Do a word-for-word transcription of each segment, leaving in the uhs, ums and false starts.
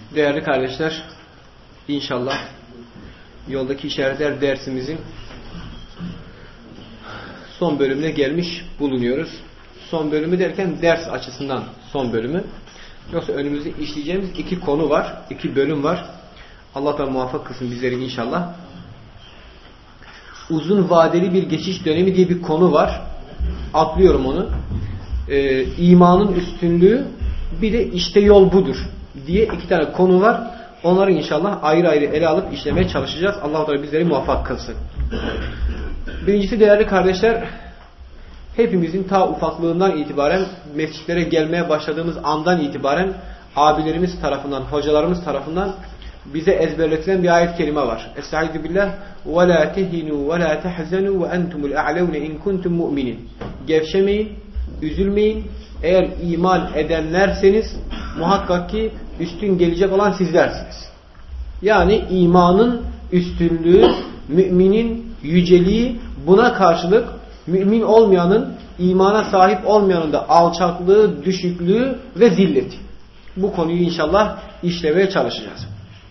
Değerli kardeşler, inşallah yoldaki işaretler dersimizin son bölümüne gelmiş bulunuyoruz. Son bölümü derken ders açısından son bölümü. Yoksa önümüzde işleyeceğimiz iki konu var, iki bölüm var. Allah da muvaffak kılsın bizleri inşallah. Uzun vadeli bir geçiş dönemi diye bir konu var. Atlıyorum onu. Ee, imanın üstünlüğü, bir de işte yol budur diye iki tane konu var. Onları inşallah ayrı ayrı ele alıp işlemeye çalışacağız. Allah da bizleri muvaffak kılsın. Birincisi değerli kardeşler, hepimizin ta ufaklığından itibaren, mescitlere gelmeye başladığımız andan itibaren abilerimiz tarafından, hocalarımız tarafından bize ezberletilen bir ayet-i kerime var. Estaizu billah ve la tehinu ve la tahzanu ve entumul a'levne in kuntum mu'minin. Gevşemeyin, üzülmeyin. Eğer iman edenlerseniz muhakkak ki üstün gelecek olan sizlersiniz. Yani imanın üstünlüğü, müminin yüceliği, buna karşılık mümin olmayanın, imana sahip olmayanın da alçaklığı, düşüklüğü ve zilleti. Bu konuyu inşallah işlemeye çalışacağız.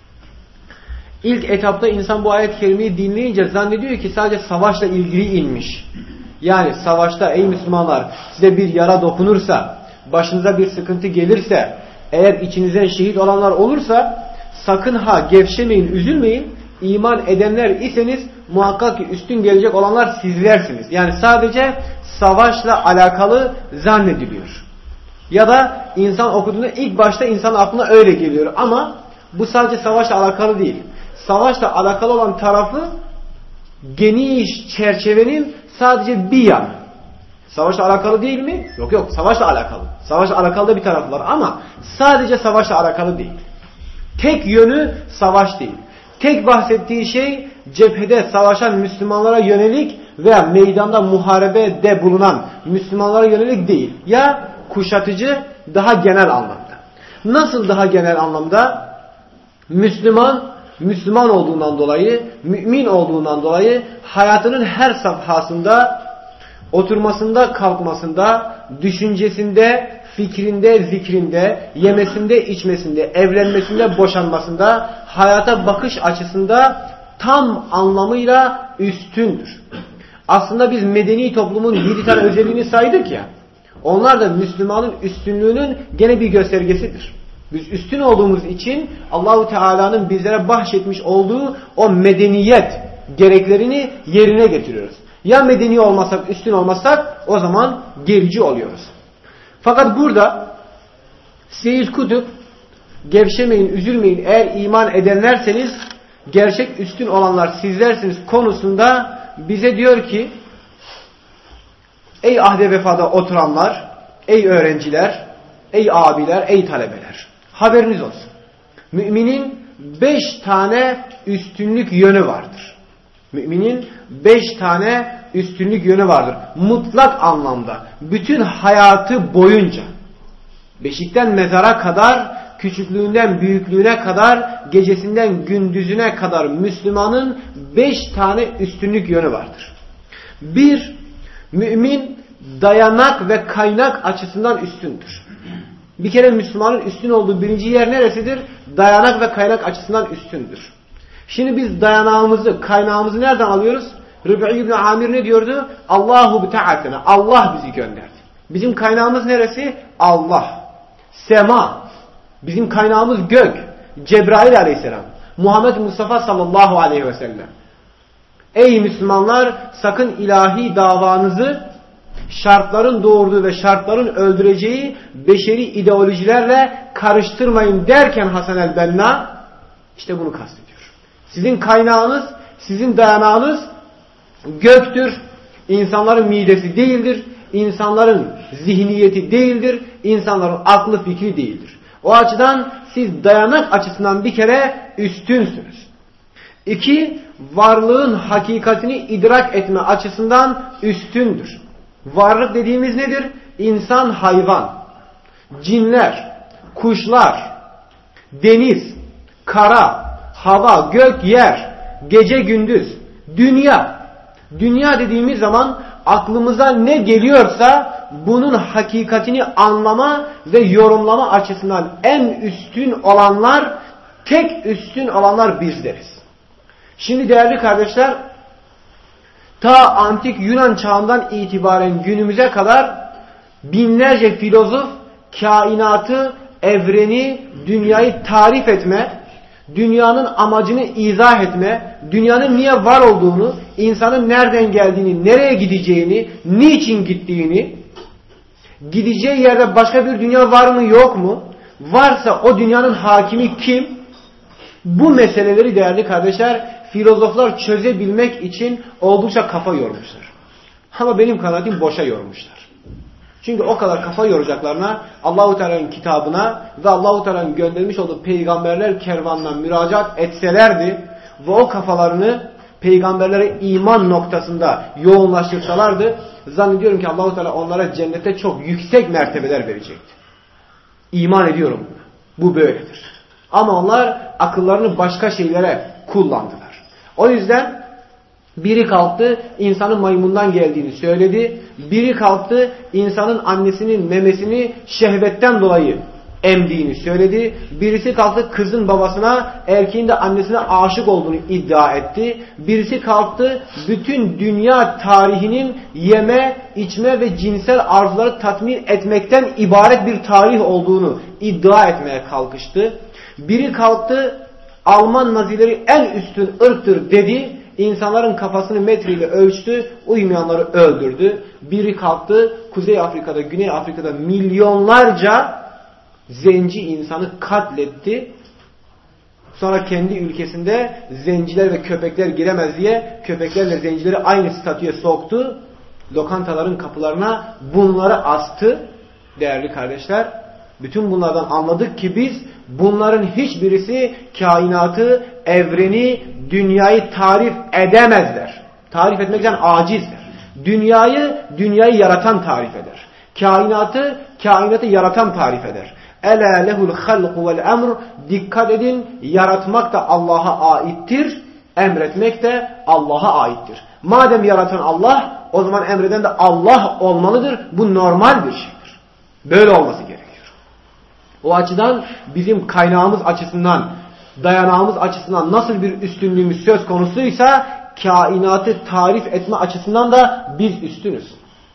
İlk etapta insan bu ayet-i kerimeyi dinleyince zannediyor ki sadece savaşla ilgili inmiş. Yani savaşta ey Müslümanlar, size bir yara dokunursa, başınıza bir sıkıntı gelirse, eğer içinizden şehit olanlar olursa sakın ha gevşemeyin, üzülmeyin. İman edenler iseniz muhakkak ki üstün gelecek olanlar sizlersiniz. Yani sadece savaşla alakalı zannediliyor. Ya da insan okuduğunda ilk başta insan aklına öyle geliyor. Ama bu sadece savaşla alakalı değil. Savaşla alakalı olan tarafı geniş çerçevenin sadece bir yanı. Savaşla alakalı değil mi? Yok yok, savaşla alakalı. Savaşla alakalı da bir tarafı var ama sadece savaşla alakalı değil. Tek yönü savaş değil. Tek bahsettiği şey cephede savaşan Müslümanlara yönelik veya meydanda muharebede bulunan Müslümanlara yönelik değil. Ya kuşatıcı, daha genel anlamda. Nasıl daha genel anlamda? Müslüman, Müslüman olduğundan dolayı, mümin olduğundan dolayı hayatının her safhasında, oturmasında, kalkmasında, düşüncesinde, fikrinde, zikrinde, yemesinde, içmesinde, evlenmesinde, boşanmasında, hayata bakış açısında tam anlamıyla üstündür. Aslında biz medeni toplumun yedi tane özelliğini saydık ya, onlar da Müslümanın üstünlüğünün gene bir göstergesidir. Biz üstün olduğumuz için Allahu Teala'nın bizlere bahşetmiş olduğu o medeniyet gereklerini yerine getiriyoruz. Ya medeni olmasak, üstün olmasak o zaman gerici oluyoruz. Fakat burada Seyyid Kutup, gevşemeyin, üzülmeyin, eğer iman edenlerseniz gerçek üstün olanlar sizlersiniz konusunda bize diyor ki, ey ahde vefada oturanlar, ey öğrenciler, ey abiler, ey talebeler, haberiniz olsun. Müminin beş tane üstünlük yönü vardır. Müminin beş tane üstünlük yönü vardır. Mutlak anlamda. Bütün hayatı boyunca. Beşikten mezara kadar, küçüklüğünden büyüklüğüne kadar, gecesinden gündüzüne kadar Müslümanın beş tane üstünlük yönü vardır. Bir, mümin dayanak ve kaynak açısından üstündür. Bir kere Müslümanın üstün olduğu birinci yer neresidir? Dayanak ve kaynak açısından üstündür. Şimdi biz dayanağımızı, kaynağımızı nereden alıyoruz? Rıb'i İbn Amir ne diyordu? Allahu b'ta'atena. Allah bizi gönderdi. Bizim kaynağımız neresi? Allah. Sema. Bizim kaynağımız gök. Cebrail aleyhisselam. Muhammed Mustafa sallallahu aleyhi ve sellem. Ey Müslümanlar, sakın ilahi davanızı şartların doğurduğu ve şartların öldüreceği beşeri ideolojilerle karıştırmayın derken Hasan el-Benna işte bunu kastediyor. Sizin kaynağınız, sizin dayanağınız göktür. İnsanların midesi değildir. İnsanların zihniyeti değildir. İnsanların aklı fikri değildir. O açıdan siz dayanak açısından bir kere üstünsünüz. İki, varlığın hakikatini idrak etme açısından üstündür. Varlık dediğimiz nedir? İnsan, hayvan, cinler, kuşlar, deniz, kara, hava, gök, yer, gece, gündüz, dünya. Dünya dediğimiz zaman aklımıza ne geliyorsa bunun hakikatini anlama ve yorumlama açısından en üstün olanlar tek üstün olanlar bizleriz. Şimdi değerli kardeşler, ta antik Yunan çağından itibaren günümüze kadar binlerce filozof kainatı, evreni, dünyayı tarif etme, dünyanın amacını izah etme, dünyanın niye var olduğunu, insanın nereden geldiğini, nereye gideceğini, niçin gittiğini, gideceği yerde başka bir dünya var mı yok mu, varsa o dünyanın hakimi kim, bu meseleleri değerli kardeşler filozoflar çözebilmek için oldukça kafa yormuşlar. Ama benim kanaatim boşa yormuşlar. Çünkü o kadar kafa yoracaklarına Allah-u Teala'nın kitabına ve Allah-u Teala'nın göndermiş olduğu peygamberler kervanına müracaat etselerdi ve o kafalarını peygamberlere iman noktasında yoğunlaştırsalardı, zannediyorum ki Allah-u Teala onlara cennette çok yüksek mertebeler verecekti. İman ediyorum. Bu böyledir. Ama onlar akıllarını başka şeylere kullandılar. O yüzden biri kalktı insanın maymundan geldiğini söyledi. Biri kalktı insanın annesinin memesini şehvetten dolayı emdiğini söyledi. Birisi kalktı kızın babasına, erkeğin de annesine aşık olduğunu iddia etti. Birisi kalktı bütün dünya tarihinin yeme, içme ve cinsel arzuları tatmin etmekten ibaret bir tarih olduğunu iddia etmeye kalkıştı. Biri kalktı Alman Nazileri en üstün ırktır dedi. İnsanların kafasını metreyle ölçtü, uymayanları öldürdü. Biri kalktı Kuzey Afrika'da, Güney Afrika'da milyonlarca zenci insanı katletti. Sonra kendi ülkesinde zenciler ve köpekler giremez diye köpeklerle zencileri aynı statüye soktu. Lokantaların kapılarına bunları astı. Değerli kardeşler, bütün bunlardan anladık ki biz bunların hiçbirisi kainatı, evreni, dünyayı tarif edemezler. Tarif etmekten acizler. Dünyayı, dünyayı yaratan tarif eder. Kainatı, kainatı yaratan tarif eder. Ela lehul halqu vel emr. Dikkat edin, yaratmak da Allah'a aittir, emretmek de Allah'a aittir. Madem yaratan Allah, o zaman emreden de Allah olmalıdır. Bu normal bir şeydir. Böyle olması gerekiyor. O açıdan bizim kaynağımız açısından, dayanağımız açısından nasıl bir üstünlüğümüz söz konusuysa kainatı tarif etme açısından da biz üstünüz.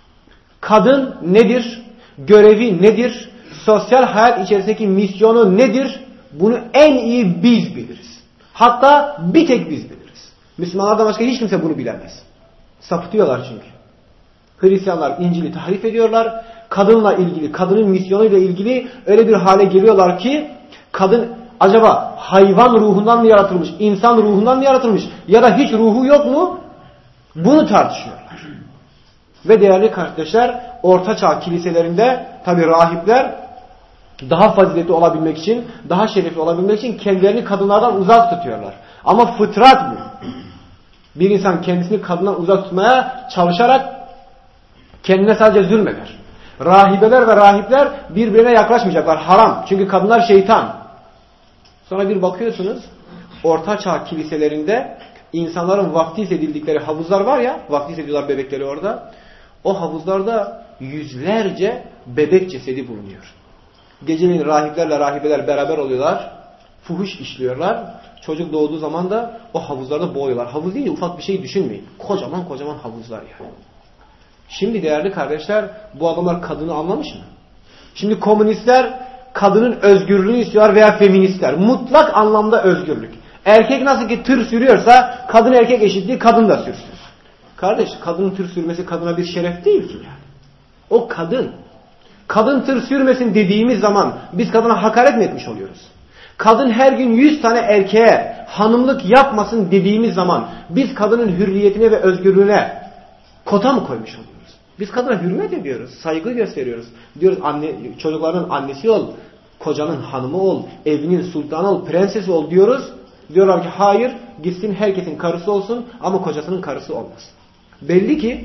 Kadın nedir? Görevi nedir? Sosyal hayat içerisindeki misyonu nedir? Bunu en iyi biz biliriz. Hatta bir tek biz biliriz. Müslümanlardan başka hiç kimse bunu bilemez. Sapıtıyorlar çünkü. Hristiyanlar İncil'i tahrif ediyorlar. Kadınla ilgili, kadının misyonuyla ilgili öyle bir hale geliyorlar ki kadın acaba hayvan ruhundan mı yaratılmış, insan ruhundan mı yaratılmış ya da hiç ruhu yok mu? Bunu tartışıyorlar. Ve değerli kardeşler, Ortaçağ kiliselerinde tabi rahipler daha faziletli olabilmek için, daha şerefli olabilmek için kendilerini kadınlardan uzak tutuyorlar. Ama fıtrat bu. Bir insan kendisini kadından uzak tutmaya çalışarak kendine sadece zulmeder. Rahibeler ve rahipler birbirine yaklaşmayacaklar. Haram. Çünkü kadınlar şeytan. Sonra bir bakıyorsunuz Ortaçağ kiliselerinde insanların vaftiz edildikleri havuzlar var ya, vaftiz ediyorlar bebekleri orada. O havuzlarda yüzlerce bebek cesedi bulunuyor. Geceleyin rahiplerle rahibeler beraber oluyorlar. Fuhuş işliyorlar. Çocuk doğduğu zaman da o havuzlarda boğuyorlar. Havuz değil de ufak bir şey düşünmeyin. Kocaman kocaman havuzlar yani. Şimdi değerli kardeşler, bu adamlar kadını anlamış mı? Şimdi komünistler kadının özgürlüğünü istiyorlar veya feministler. Mutlak anlamda özgürlük. Erkek nasıl ki tır sürüyorsa kadın erkek eşitliği, kadın da sürsün. Kardeş, kadının tır sürmesi kadına bir şeref değil ki yani. O kadın. Kadın tır sürmesin dediğimiz zaman biz kadına hakaret mi etmiş oluyoruz? Kadın her gün yüz tane erkeğe hanımlık yapmasın dediğimiz zaman biz kadının hürriyetine ve özgürlüğüne kota mı koymuş oluyoruz? Biz kadına hürmet ediyoruz, saygı gösteriyoruz. Diyoruz anne, çocukların annesi ol, kocanın hanımı ol, evinin sultanı ol, prensesi ol diyoruz. Diyorlar ki hayır, gitsin herkesin karısı olsun ama kocasının karısı olmasın. Belli ki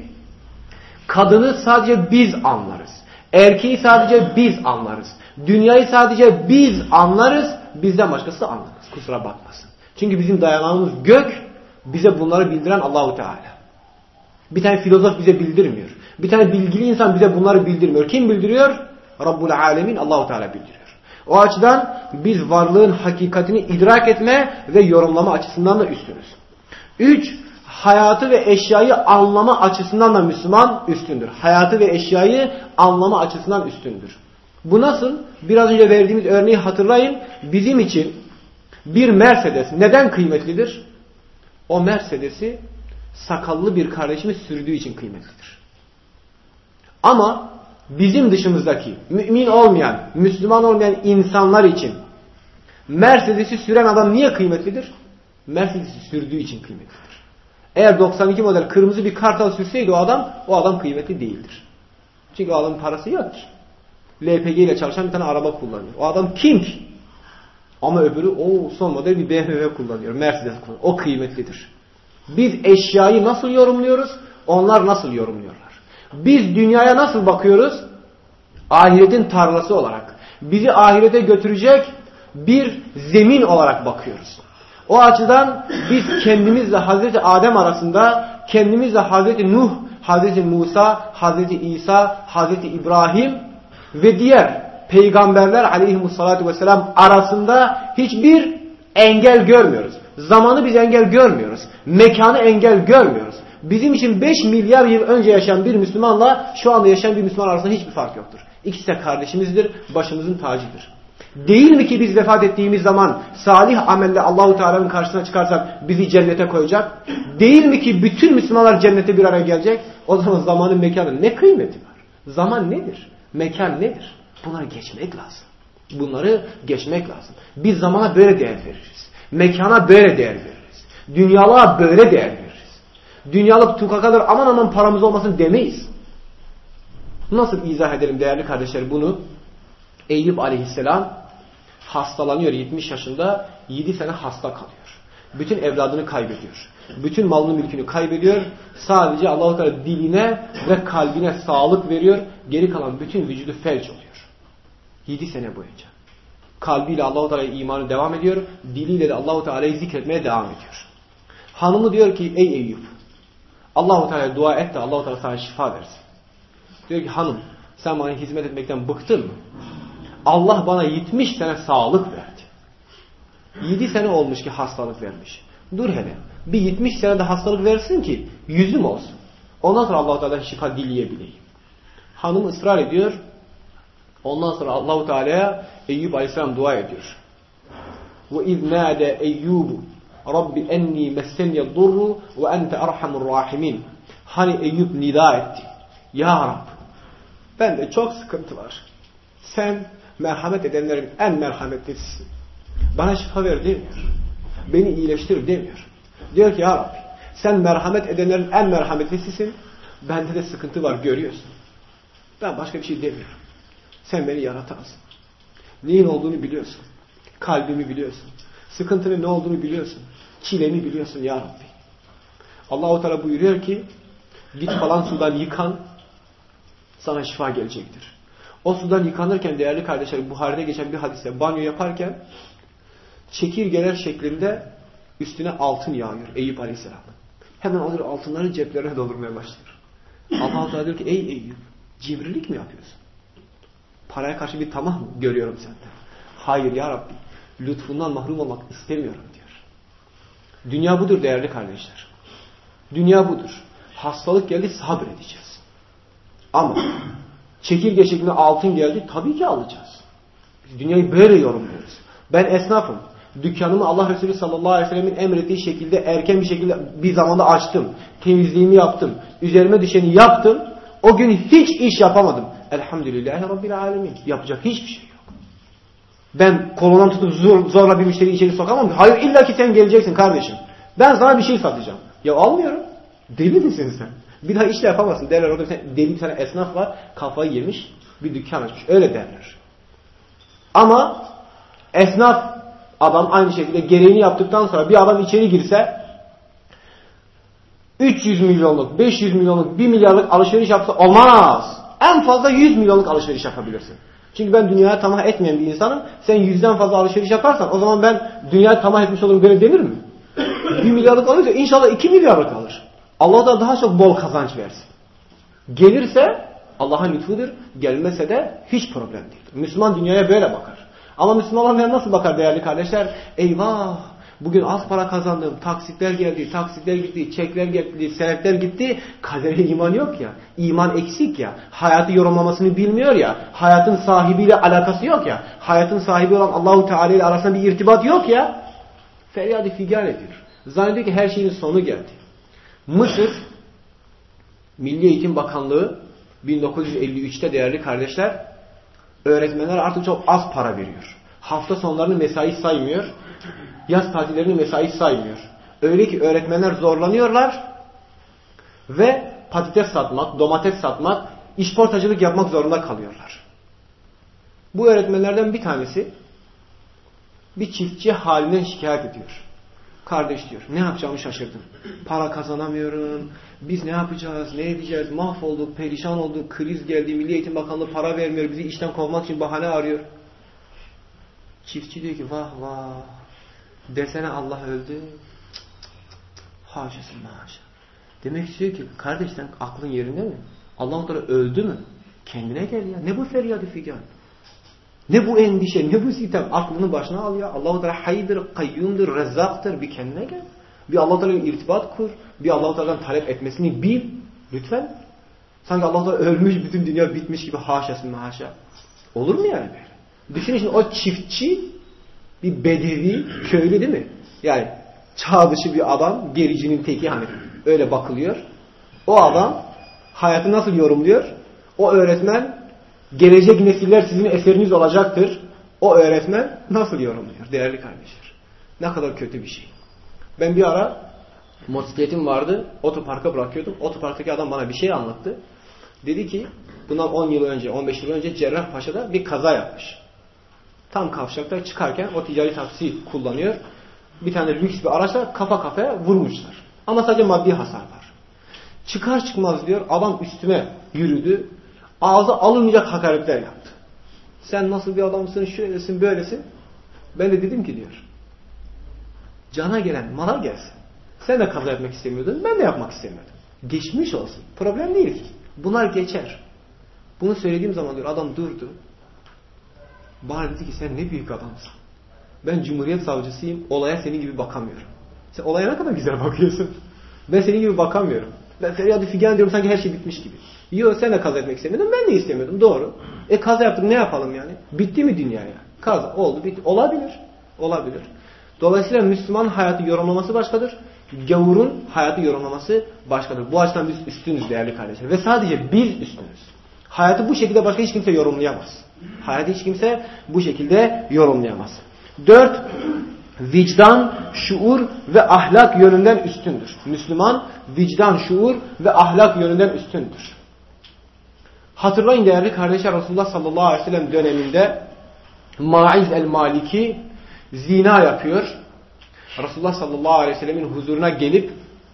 kadını sadece biz anlarız. Erkeği sadece biz anlarız. Dünyayı sadece biz anlarız. Bizden başkası anlamaz. Kusura bakmasın. Çünkü bizim dayanağımız gök. Bize bunları bildiren Allahu Teala. Bir tane filozof bize bildirmiyor. Bir tane bilgili insan bize bunları bildirmiyor. Kim bildiriyor? Rabbul Alemin, Allahu Teala bildiriyor. O açıdan biz varlığın hakikatini idrak etme ve yorumlama açısından da üstünüz. Üç, hayatı ve eşyayı anlama açısından da Müslüman üstündür. Hayatı ve eşyayı anlama açısından üstündür. Bu nasıl? Biraz önce verdiğimiz örneği hatırlayın. Bizim için bir Mercedes neden kıymetlidir? O Mercedes'i sakallı bir kardeşimiz sürdüğü için kıymetlidir. Ama bizim dışımızdaki, mümin olmayan, Müslüman olmayan insanlar için Mercedes'i süren adam niye kıymetlidir? Mercedes'i sürdüğü için kıymetlidir. Eğer doksan iki model kırmızı bir Kartal sürseydi o adam, o adam kıymetli değildir. Çünkü o adamın parası yok ki. L P G ile çalışan bir tane araba kullanıyor. O adam kim ki? Ama öbürü o son model bir B M W kullanıyor. Mercedes kullanıyor. O kıymetlidir. Biz eşyayı nasıl yorumluyoruz? Onlar nasıl yorumluyorlar? Biz dünyaya nasıl bakıyoruz? Ahiretin tarlası olarak. Bizi ahirete götürecek bir zemin olarak bakıyoruz. O açıdan biz kendimizle Hazreti Adem arasında, kendimizle Hazreti Nuh, Hazreti Musa, Hazreti İsa, Hazreti İbrahim ve diğer peygamberler aleyhimussalatu vesselam arasında hiçbir engel görmüyoruz. Zamanı biz engel görmüyoruz. Mekanı engel görmüyoruz. Bizim için beş milyar yıl önce yaşayan bir Müslümanla şu anda yaşayan bir Müslüman arasında hiçbir fark yoktur. İkisi de kardeşimizdir, başımızın tacıdır. Değil mi ki biz vefat ettiğimiz zaman salih amelle Allahu Teala'nın karşısına çıkarsak bizi cennete koyacak? Değil mi ki bütün Müslümanlar cennete bir araya gelecek? O zaman zamanın, mekanın ne kıymeti var? Zaman nedir? Mekan nedir? Bunları geçmek lazım. Bunları geçmek lazım. Biz zamana böyle değer veririz. Mekana böyle değer veririz. Dünyalığa böyle değer veririz. Dünyalık tukakadır, aman aman paramız olmasın demeyiz. Nasıl izah edelim değerli kardeşler bunu? Eyüp aleyhisselam hastalanıyor yetmiş yaşında, yedi sene hasta kalıyor. Bütün evladını kaybediyor. Bütün malını mülkünü kaybediyor. Sadece Allah-u Teala diline ve kalbine sağlık veriyor. Geri kalan bütün vücudu felç oluyor. yedi sene boyunca. Kalbiyle Allah-u Teala'ya imanı devam ediyor. Diliyle de Allah-u Teala'yı zikretmeye devam ediyor. Hanımı diyor ki ey Eyüp, Allah-u Teala'ya dua et de Allah-u Teala sana şifa versin. Diyor ki hanım, sen bana hizmet etmekten bıktın mı? Allah bana yetmiş sene sağlık verdi. yedi sene olmuş ki hastalık vermiş. Dur hele. Bir yetmiş senede hastalık versin ki yüzüm olsun. Ondan sonra Allah-u Teala'dan şifa dileyebileyim. Hanım ısrar ediyor. Ondan sonra Allah-u Teala'ya Eyüp Aleyhisselam dua ediyor. Ve iz nâde Eyyûbu Rabbi enni messeniye durru ve ente erhamur rahimin. Hani Eyüp nida etti. Ya Rab, bende çok sıkıntı var. Sen merhamet edenlerin en merhametlisisin. Bana şifa ver demiyor. Beni iyileştir demiyor. Diyor ki ya Rabbi, sen merhamet edenlerin en merhametlisisin. Bende de sıkıntı var, görüyorsun. Ben başka bir şey demiyorum. Sen beni yaratansın. Neyin olduğunu biliyorsun. Kalbimi biliyorsun. Sıkıntının ne olduğunu biliyorsun. Çilemi biliyorsun ya Rabbi. Allah-u Teala buyuruyor ki git falan sudan yıkan, sana şifa gelecektir. O sudan yıkanırken değerli kardeşler, Buhari'de geçen bir hadiste banyo yaparken çekirgeler şeklinde üstüne altın yağıyor Eyüp Aleyhisselam. Hemen alır altınları ceplerine doldurmaya başlıyor. Allah-u Teala diyor ki ey Eyüp, cimrilik mi yapıyorsun? Paraya karşı bir tamah mı görüyorum senden? Hayır ya Rabbi, lütfundan mahrum olmak istemiyorum diyor. Dünya budur değerli kardeşler. Dünya budur. Hastalık geldi, sabredeceğiz. Ama çekirge şeklinde altın geldi, tabii ki alacağız. Biz dünyayı böyle yorumluyoruz. Ben esnafım. Dükkanımı Allah Resulü sallallahu aleyhi ve sellemin emrettiği şekilde erken bir şekilde bir zamanda açtım. Temizliğimi yaptım. Üzerime düşeni yaptım. O gün hiç iş yapamadım. Elhamdülillahi Rabbil alemin. Yapacak hiçbir şey yok. Ben kolundan tutup zor, zorla bir müşteriyi içeri sokamam. Hayır, illa ki sen geleceksin kardeşim. Ben sana bir şey satacağım. Ya almıyorum. Deli misin sen? Bir daha işle yapamazsın derler. Orada bir tane, deli bir tane esnaf var. Kafayı yemiş. Bir dükkan açmış. Öyle derler. Ama esnaf adam aynı şekilde gereğini yaptıktan sonra bir adam içeri girse üç yüz milyonluk, beş yüz milyonluk, bir milyarlık alışveriş yapsa olmaz. En fazla yüz milyonluk alışveriş yapabilirsin. Çünkü ben dünyaya tamah etmeyen bir insanım. Sen yüzden fazla alışveriş yaparsan o zaman ben dünyaya tamah etmiş olurum, böyle denir mi? Bir milyarlık alırsa inşallah iki milyarlık alır. Allah da daha çok bol kazanç versin. Gelirse Allah'ın lütfudur, gelmese de hiç problem değil. Müslüman dünyaya böyle bakar. Ama Müslüman olmayan nasıl bakar değerli kardeşler? Eyvah! Bugün az para kazandım, taksitler geldi, taksitler gitti, çekler geldi, senetler gitti. Kadere iman yok ya, iman eksik ya, hayatı yorumlamasını bilmiyor ya, hayatın sahibiyle alakası yok ya, hayatın sahibi olan Allahu Teala ile arasında bir irtibat yok ya. Feryadı figan ediyor. Zannediyor ki her şeyin sonu geldi. Mısır Milli Eğitim Bakanlığı bin dokuz yüz elli üçte değerli kardeşler, öğretmenler artık çok az para veriyor. Hafta sonlarını mesai saymıyor. Yaz tatillerini mesai saymıyor. Öyle ki öğretmenler zorlanıyorlar ve patates satmak, domates satmak, işportacılık yapmak zorunda kalıyorlar. Bu öğretmenlerden bir tanesi bir çiftçi halinden şikayet ediyor. Kardeş diyor, ne yapacağımı şaşırdım. Para kazanamıyorum. Biz ne yapacağız, ne edeceğiz? Mahvolduk, perişan olduk, kriz geldi. Milli Eğitim Bakanlığı para vermiyor. Bizi işten kovmak için bahane arıyor. Çiftçi diyor ki vah vah. Desene Allah öldü. Haşasın haşa. Demek istiyor ki kardeş sen aklın yerinde mi? Allah Teala öldü mü? Kendine gel ya. Ne bu feryadı figan? Ne bu endişe, ne bu sitem? Aklını başına al ya. Allah Teala haydır, kayyumdur, rezzaktır. Bir kendine gel. Bir Allah Teala'yla irtibat kur. Bir Allah Teala'dan talep etmesini bil. Lütfen. Sanki Allah Teala ölmüş, bütün dünya bitmiş gibi haşasın haşa. Olur mu yani böyle? Düşünün şimdi o çiftçi bir bedevi, köylü değil mi? Yani çağ dışı bir adam, gericinin teki hani öyle bakılıyor. O adam hayatı nasıl yorumluyor? O öğretmen gelecek nesiller sizin eseriniz olacaktır. O öğretmen nasıl yorumluyor değerli kardeşler? Ne kadar kötü bir şey. Ben bir ara motosikletim vardı. Otoparka bırakıyordum. Otoparktaki adam bana bir şey anlattı. Dedi ki bundan on yıl önce, on beş yıl önce Cerrahpaşa'da bir kaza yapmış. Tam kavşakta çıkarken o ticari taksi kullanıyor. Bir tane lüks bir araçla kafa kafaya vurmuşlar. Ama sadece maddi hasar var. Çıkar çıkmaz diyor adam üstüme yürüdü. Ağzı alınmayacak hakaretler yaptı. Sen nasıl bir adamsın, şöylesin, böylesin. Ben de dedim ki diyor. Cana gelen mala gelsin. Sen de kaza yapmak istemiyordun, ben de yapmak istemiyordum. Geçmiş olsun. Problem değil ki. Bunlar geçer. Bunu söylediğim zaman diyor adam durdu. Bana dedi ki sen ne büyük adamsın. Ben Cumhuriyet Savcısıyım. Olaya senin gibi bakamıyorum. Sen olaya ne kadar güzel bakıyorsun. Ben senin gibi bakamıyorum. Ben feryadı figan diyorum sanki her şey bitmiş gibi. Yok sen de kaza etmek istemiyordun. Ben de istemiyordum. Doğru. E kaza yaptık ne yapalım yani? Bitti mi dünya ya? Kaza oldu bitti. Olabilir. Olabilir. Dolayısıyla Müslüman hayatı yorumlaması başkadır. Gavurun hayatı yorumlaması başkadır. Bu açıdan biz üstünüz değerli kardeşler. Ve sadece biz üstünüz. Hayatı bu şekilde başka hiç kimse yorumlayamaz. Hayatı hiç kimse bu şekilde yorumlayamaz. Dört, vicdan, şuur ve ahlak yönünden üstündür. Müslüman vicdan, şuur ve ahlak yönünden üstündür. Hatırlayın değerli kardeşler Resulullah sallallahu aleyhi ve sellem döneminde Maiz el-Maliki zina yapıyor. Resulullah sallallahu aleyhi ve sellemin huzuruna gelip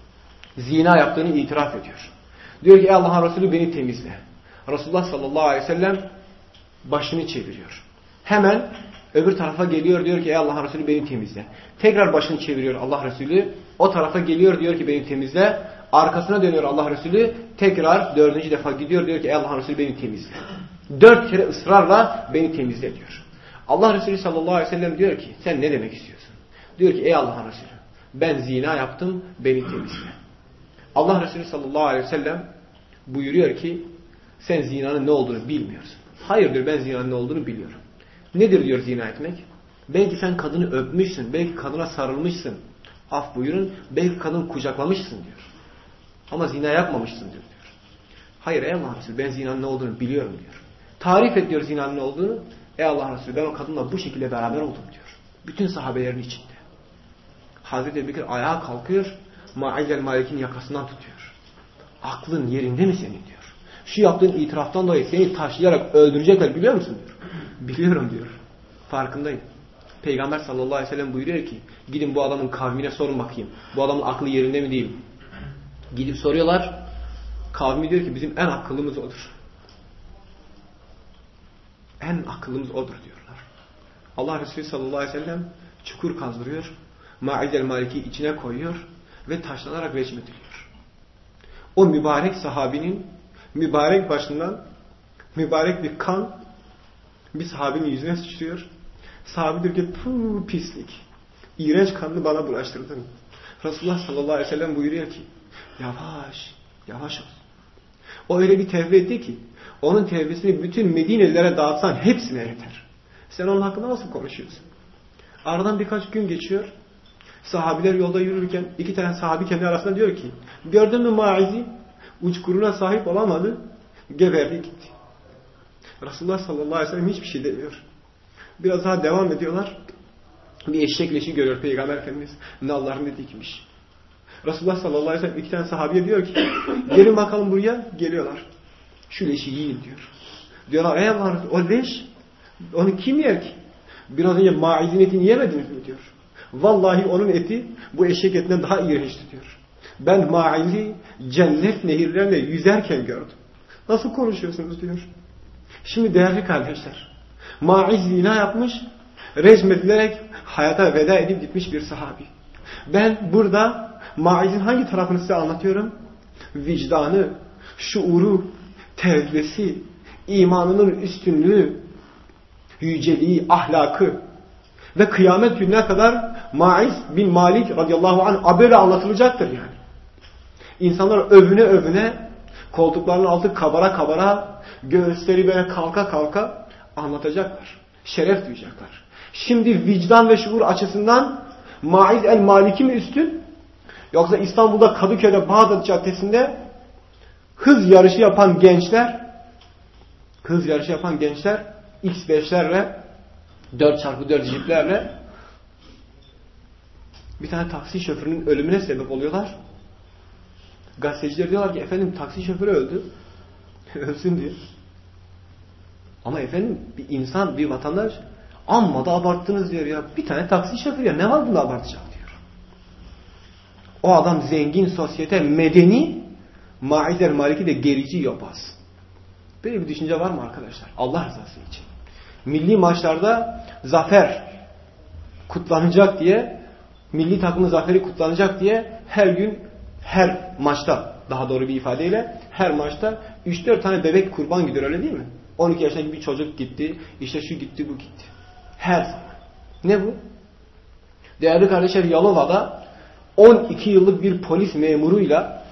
zina yaptığını itiraf ediyor. Diyor ki ey Allah'ın Resulü beni temizle. Resulullah sallallahu aleyhi ve sellem başını çeviriyor. Hemen öbür tarafa geliyor diyor ki ey Allah'ın Resulü beni temizle. Tekrar başını çeviriyor Allah Resulü. O tarafa geliyor diyor ki beni temizle. Arkasına dönüyor Allah Resulü. Tekrar dördüncü defa gidiyor diyor ki ey Allah'ın Resulü beni temizle. Dört kere ısrarla beni temizle diyor. Allah Resulü sallallahu aleyhi ve sellem diyor ki sen ne demek istiyorsun? Diyor ki ey Allah'ın Resulü ben zina yaptım beni temizle. Allah Resulü sallallahu aleyhi ve sellem buyuruyor ki sen zinanın ne olduğunu bilmiyorsun. Hayır diyor ben zinanın ne olduğunu biliyorum. Nedir diyor zina etmek? Belki sen kadını öpmüşsün. Belki kadına sarılmışsın. Af buyurun. Belki kadını kucaklamışsın diyor. Ama zina yapmamışsın diyor. diyor. Hayır ey Allah Resulü ben zinanın ne olduğunu biliyorum diyor. Tarif et diyor zinanın ne olduğunu. Ey Allah Resulü ben o kadınla bu şekilde beraber oldum diyor. Bütün sahabelerin içinde. Hazreti Ebubekir ayağa kalkıyor. Maiz el-Malik'in yakasından tutuyor. Aklın yerinde mi senin diyor. Şu yaptığın itiraftan dolayı seni taşlayarak öldürecekler biliyor musun diyor. Biliyorum diyor. Farkındayım. Peygamber sallallahu aleyhi ve sellem buyuruyor ki gidin bu adamın kavmine sorun bakayım. Bu adamın aklı yerinde mi değil mi? Gidip soruyorlar. Kavmi diyor ki bizim en akıllımız odur. En akıllımız odur diyorlar. Allah Resulü sallallahu aleyhi ve sellem çukur kazdırıyor. Maiz el-Malik'i içine koyuyor ve taşlanarak recmediliyor. O mübarek sahabinin mübarek başından mübarek bir kan bir sahabinin yüzüne sıçrıyor Sahabe diyor ki puh pislik. İğrenç kanını bana bulaştırdın. Resulullah sallallahu aleyhi ve sellem buyuruyor ki yavaş, yavaş ol. O öyle bir tevbe etti ki onun tevbesini bütün Medinelilere dağıtsan hepsine yeter. Sen onun hakkında nasıl konuşuyorsun? Aradan birkaç gün geçiyor. Sahabiler yolda yürürken iki tane sahabi kendi arasında diyor ki gördün mü Maiz'i? Uçkuruna sahip olamadı. Geberdi gitti. Resulullah sallallahu aleyhi ve sellem hiçbir şey demiyor. Biraz daha devam ediyorlar. Bir eşek leşi görüyor Peygamber Efendimiz. Nallar ne dikmiş. Resulullah sallallahu aleyhi ve sellem iki tane sahabiye diyor ki gelin bakalım buraya. Geliyorlar. Şu leşi yiyin diyor. Diyorlar ey Allah o leş onu kim yer ki? Biraz önce Maiz'in etini yemediniz mi diyor. Vallahi onun eti bu eşek etinden daha iğrençti diyor. Ben Maiz'i cennet nehirlerine yüzerken gördüm. Nasıl konuşuyorsunuz diyor. Şimdi değerli kardeşler, Maiz zina yapmış, rejmedilerek hayata veda edip gitmiş bir sahabi. Ben burada Maiz'in hangi tarafını size anlatıyorum? Vicdanı, şuuru, tevbesi, imanının üstünlüğü, yüceliği, ahlakı ve kıyamet gününe kadar Maiz bin Malik radıyallahu anh böyle anlatılacaktır yani. İnsanlar övüne övüne, koltuklarının altı kabara kabara, göğüsleri böyle kalka kalka anlatacaklar. Şeref duyacaklar. Şimdi vicdan ve şuur açısından Maiz el-Maliki mi üstün? Yoksa İstanbul'da Kadıköy'de Bağdat Caddesi'nde hız yarışı yapan gençler hız yarışı yapan gençler X beşlerle dört çarpı dört jiplerle bir tane taksi şoförünün ölümüne sebep oluyorlar. Gazeteciler diyorlar ki efendim taksi şoförü öldü. Ölsün diyor. Ama efendim bir insan, bir vatandaş amma da abarttınız diyor ya. Bir tane taksi şoförü ya ne var bunda abartacak diyor. O adam zengin, sosyete, medeni, Maiz el-Maliki de gerici yobaz. Böyle bir düşünce var mı arkadaşlar? Allah rızası için. Milli maçlarda zafer kutlanacak diye, milli takımın zaferi kutlanacak diye her gün, her maçta, daha doğru bir ifadeyle, her maçta üç dört tane bebek kurban gidiyor öyle değil mi? on iki yaşındaki bir çocuk gitti, işte şu gitti, bu gitti. Her zaman. Ne bu? Değerli kardeşler, Yalova'da on iki yıllık bir polis memuruyla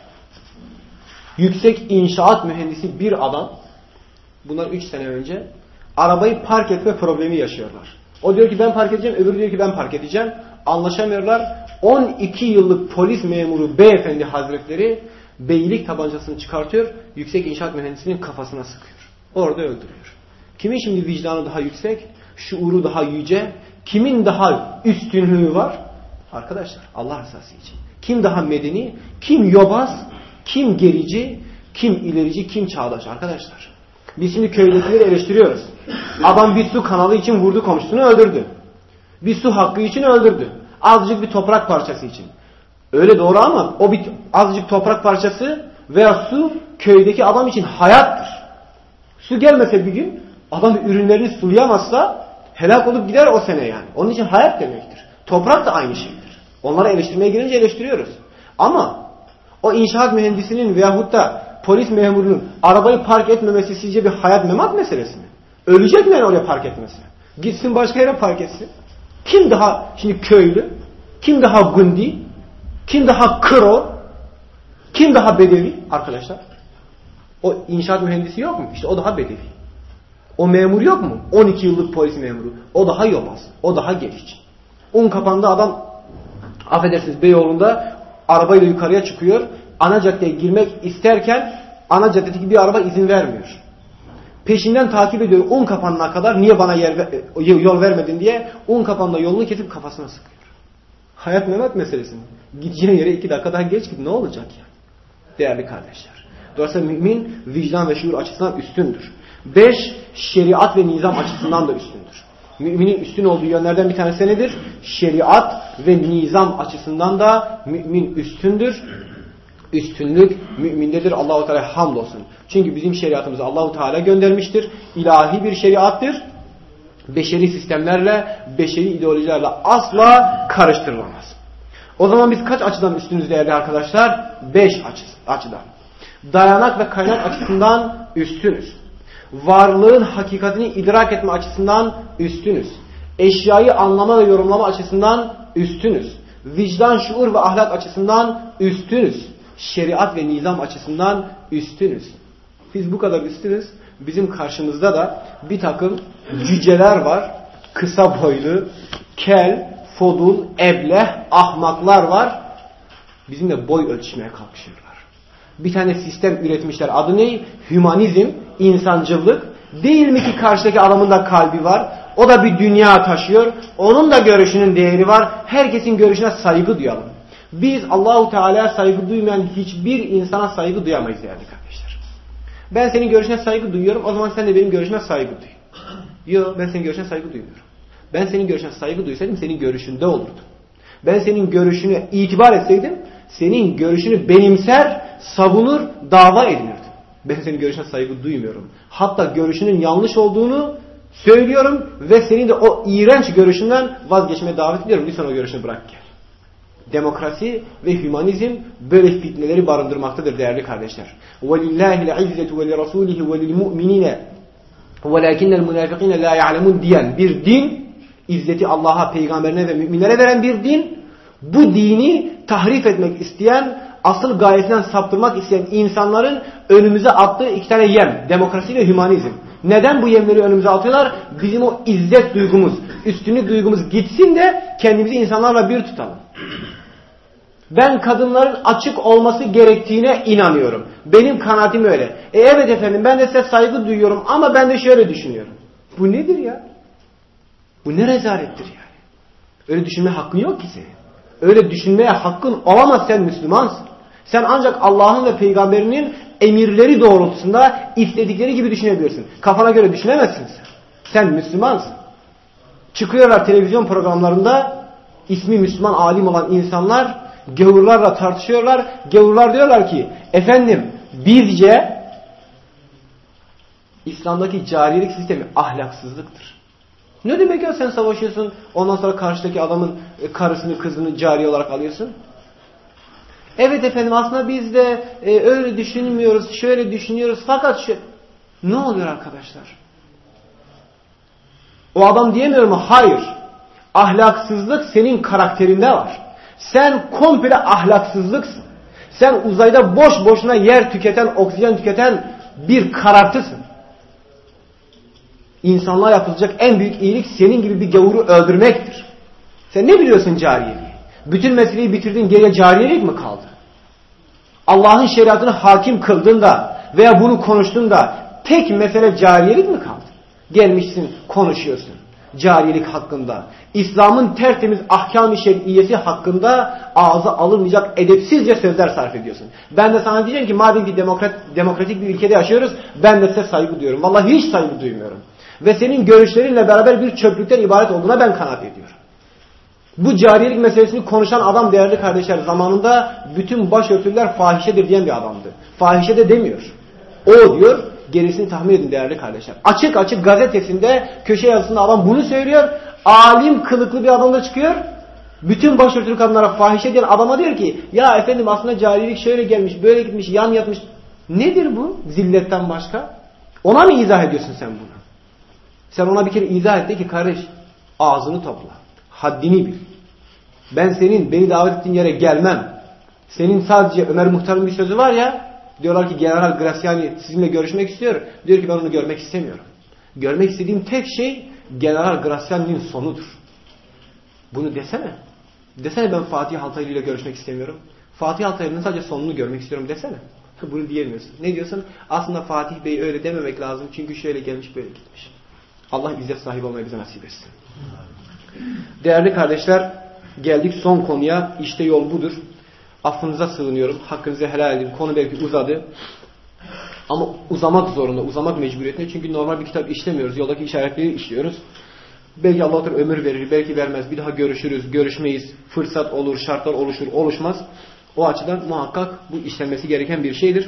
yüksek inşaat mühendisi bir adam, bunlar üç sene önce, arabayı park etme problemi yaşıyorlar. O diyor ki ben park edeceğim, öbürü diyor ki ben park edeceğim. Anlaşamıyorlar. on iki yıllık polis memuru beyefendi hazretleri beylik tabancasını çıkartıyor, yüksek inşaat mühendisinin kafasına sıkıyor. Orada öldürüyor. Kimin şimdi vicdanı daha yüksek, şuuru daha yüce, kimin daha üstünlüğü var? Arkadaşlar, Allah rızası için. Kim daha medeni, kim yobaz, kim gerici, kim ilerici, kim çağdaş arkadaşlar. Biz şimdi köydekileri eleştiriyoruz. Adam bir su kanalı için vurdu, komşusunu öldürdü. Bir su hakkı için öldürdü. Azıcık bir toprak parçası için. Öyle doğru ama o bir azıcık toprak parçası veya su köydeki adam için hayattır. Su gelmese bir gün adam ürünlerini sulayamazsa helak olup gider o sene yani. Onun için hayat demektir. Toprak da aynı şeydir. Onlara eleştirmeye girince eleştiriyoruz. Ama o inşaat mühendisinin veyahut da polis memurunun arabayı park etmemesi sizce bir hayat memat meselesi mi? Ölecek mi yani oraya park etmesi? Gitsin başka yere park etsin. Kim daha şimdi köylü? Kim daha gundi? Kim daha kro? Kim daha bedevi arkadaşlar? O inşaat mühendisi yok mu? İşte o daha bedevi. O memur yok mu? on iki yıllık polis memuru. O daha yobaz. O daha gerici. Un kapandı adam, affedersiniz Beyoğlu'nda arabayla yukarıya çıkıyor. Ana caddeye girmek isterken ana caddedeki bir araba izin vermiyor. Peşinden takip ediyor un kapanına kadar, niye bana yer, yol vermedin diye un kapanına yolunu kesip kafasına sıkıyor. Hayat memat meselesi mi? Gideceğin yere iki dakika daha geç git, ne olacak yani? Değerli kardeşler. Dolayısıyla mümin vicdan ve şuur açısından üstündür. Beş, şeriat ve nizam açısından da üstündür. Müminin üstün olduğu yönlerden bir tanesi nedir? Şeriat ve nizam açısından da mümin üstündür. Üstünlük mümindedir. Allahu Teala hamdolsun. Çünkü bizim şeriatımızı Allahu Teala göndermiştir. İlahi bir şeriattır. Beşeri sistemlerle, beşeri ideolojilerle asla karıştırılamaz. O zaman biz kaç açıdan üstünüz değerli arkadaşlar? Beş açıdan. Dayanak ve kaynak açısından üstünüz. Varlığın hakikatini idrak etme açısından üstünüz. Eşyayı anlama ve yorumlama açısından üstünüz. Vicdan, şuur ve ahlak açısından üstünüz. Şeriat ve nizam açısından üstünüz. Biz bu kadar üstünüz. Bizim karşımızda da bir takım cüceler var. Kısa boylu, kel, fodul, ebleh, ahmaklar var. Bizimle boy ölçmeye kalkışıyorlar. Bir tane sistem üretmişler. Adı ne? Hümanizm, insancılık. Değil mi ki karşıdaki adamın da kalbi var? O da bir dünya taşıyor. Onun da görüşünün değeri var. Herkesin görüşüne saygı duyalım. Biz Allahu Teala'ya saygı duymayan hiçbir insana saygı duyamayız değerli kardeşler. Ben senin görüşüne saygı duyuyorum. O zaman sen de benim görüşüme saygı duy. Yok, ben senin görüşüne saygı duymuyorum. Ben senin görüşüne saygı duysaydım senin görüşünde olurdu. Ben senin görüşüne itibar etseydim senin görüşünü benimser, savunur, dava edinirdim. Ben senin görüşüne saygı duymuyorum. Hatta görüşünün yanlış olduğunu söylüyorum ve senin de o iğrenç görüşünden vazgeçmeye davet ediyorum. Lütfen o görüşünü bırak gel. Demokrasi ve hümanizm böyle fitneleri barındırmaktadır değerli kardeşler. وَلِلَّهِ الْعِزَّةُ وَلِرَسُولِهِ وَلِلْمُؤْمِنِينَ وَلَكِنَّ الْمُنَافِقِينَ لَا يَعْلَمُونَ diyen bir din, izzeti Allah'a, peygamberine ve müminlere veren bir din, bu dini tahrif etmek isteyen, asıl gayesinden saptırmak isteyen insanların önümüze attığı iki tane yem, demokrasi ve hümanizm. Neden bu yemleri önümüze atıyorlar? Bizim o izzet duygumuz, üstünlük duygumuz gitsin de kendimizi insanlarla bir tutalım. Ben kadınların açık olması gerektiğine inanıyorum. Benim kanaatim öyle. E evet efendim ben de size saygı duyuyorum ama ben de şöyle düşünüyorum. Bu nedir ya? Bu ne rezalettir yani? Öyle düşünme hakkın yok ki senin. Öyle düşünmeye hakkın olamaz, sen Müslümansın. Sen ancak Allah'ın ve peygamberinin emirleri doğrultusunda istedikleri gibi düşünebilirsin. Kafana göre düşünemezsin sen. Sen Müslümansın. Çıkıyorlar televizyon programlarında ismi Müslüman alim olan insanlar gavurlarla tartışıyorlar. Gavurlar diyorlar ki efendim bizce İslam'daki cariyelik sistemi ahlaksızlıktır. Ne demek ya sen savaşıyorsun ondan sonra karşıdaki adamın karısını kızını cariye olarak alıyorsun? Evet efendim aslında biz de e, öyle düşünmüyoruz, şöyle düşünüyoruz fakat şu... Ne oluyor arkadaşlar? O adam diyemiyor mu? Hayır. Ahlaksızlık senin karakterinde var. Sen komple ahlaksızlıksın. Sen uzayda boş boşuna yer tüketen, oksijen tüketen bir karartısın. İnsanlığa yapılacak en büyük iyilik senin gibi bir gavuru öldürmektir. Sen ne biliyorsun cariyeliği? Bütün meseleyi bitirdin, geriye cariyelik mi kaldı? Allah'ın şeriatını hakim kıldığında veya bunu konuştuğunda tek mesele cariyelik mi kaldı? Gelmişsin, konuşuyorsun cariyelik hakkında. İslam'ın tertemiz ahkam-ı şer'iyesi hakkında ağza alınmayacak edepsizce sözler sarf ediyorsun. Ben de sana diyeceğim ki madem ki demokrat, demokratik bir ülkede yaşıyoruz, ben de size saygı duyuyorum. Vallahi hiç saygı duymuyorum. Ve senin görüşlerinle beraber bir çöplükten ibaret olduğuna ben kanaat ediyorum. Bu cariyelik meselesini konuşan adam değerli kardeşler zamanında bütün başörtüler fahişedir diyen bir adamdı. Fahişe de demiyor. O diyor, gerisini tahmin edin değerli kardeşler. Açık açık gazetesinde köşe yazısında adam bunu söylüyor. Alim kılıklı bir adam da çıkıyor. Bütün başörtülü kadınlara fahişe diyen adama diyor ki ya efendim aslında cariyelik şöyle gelmiş, böyle gitmiş, yan yatmış. Nedir bu zilletten başka? Ona mı izah ediyorsun sen bunu? Sen ona bir kere izah et de ki kardeş ağzını topla. Haddini bil. Ben senin beni davet ettiğin yere gelmem. Senin sadece Ömer Muhtar'ın bir sözü var ya. Diyorlar ki General Graciani sizinle görüşmek istiyor. Diyor ki ben onu görmek istemiyorum. Görmek istediğim tek şey General Graciani'nin sonudur. Bunu desene. Desene ben Fatih Altaylı ile görüşmek istemiyorum. Fatih Altaylı'nın sadece sonunu görmek istiyorum desene. Bunu diyemiyorsun. Ne diyorsun? Aslında Fatih Bey öyle dememek lazım. Çünkü şöyle gelmiş böyle gitmiş. Allah izzet sahibi olmayı bize nasip etsin. Değerli kardeşler, geldik son konuya. İşte yol budur. Affınıza sığınıyorum. Hakkınızı helal edin. Konu belki uzadı. Ama uzamak zorunda. Uzamak mecburiyetinde. Çünkü normal bir kitap işlemiyoruz. Yoldaki işaretleri işliyoruz. Belki Allah Teala ömür verir. Belki vermez. Bir daha görüşürüz. Görüşmeyiz. Fırsat olur. Şartlar oluşur. Oluşmaz. O açıdan muhakkak bu işlenmesi gereken bir şeydir.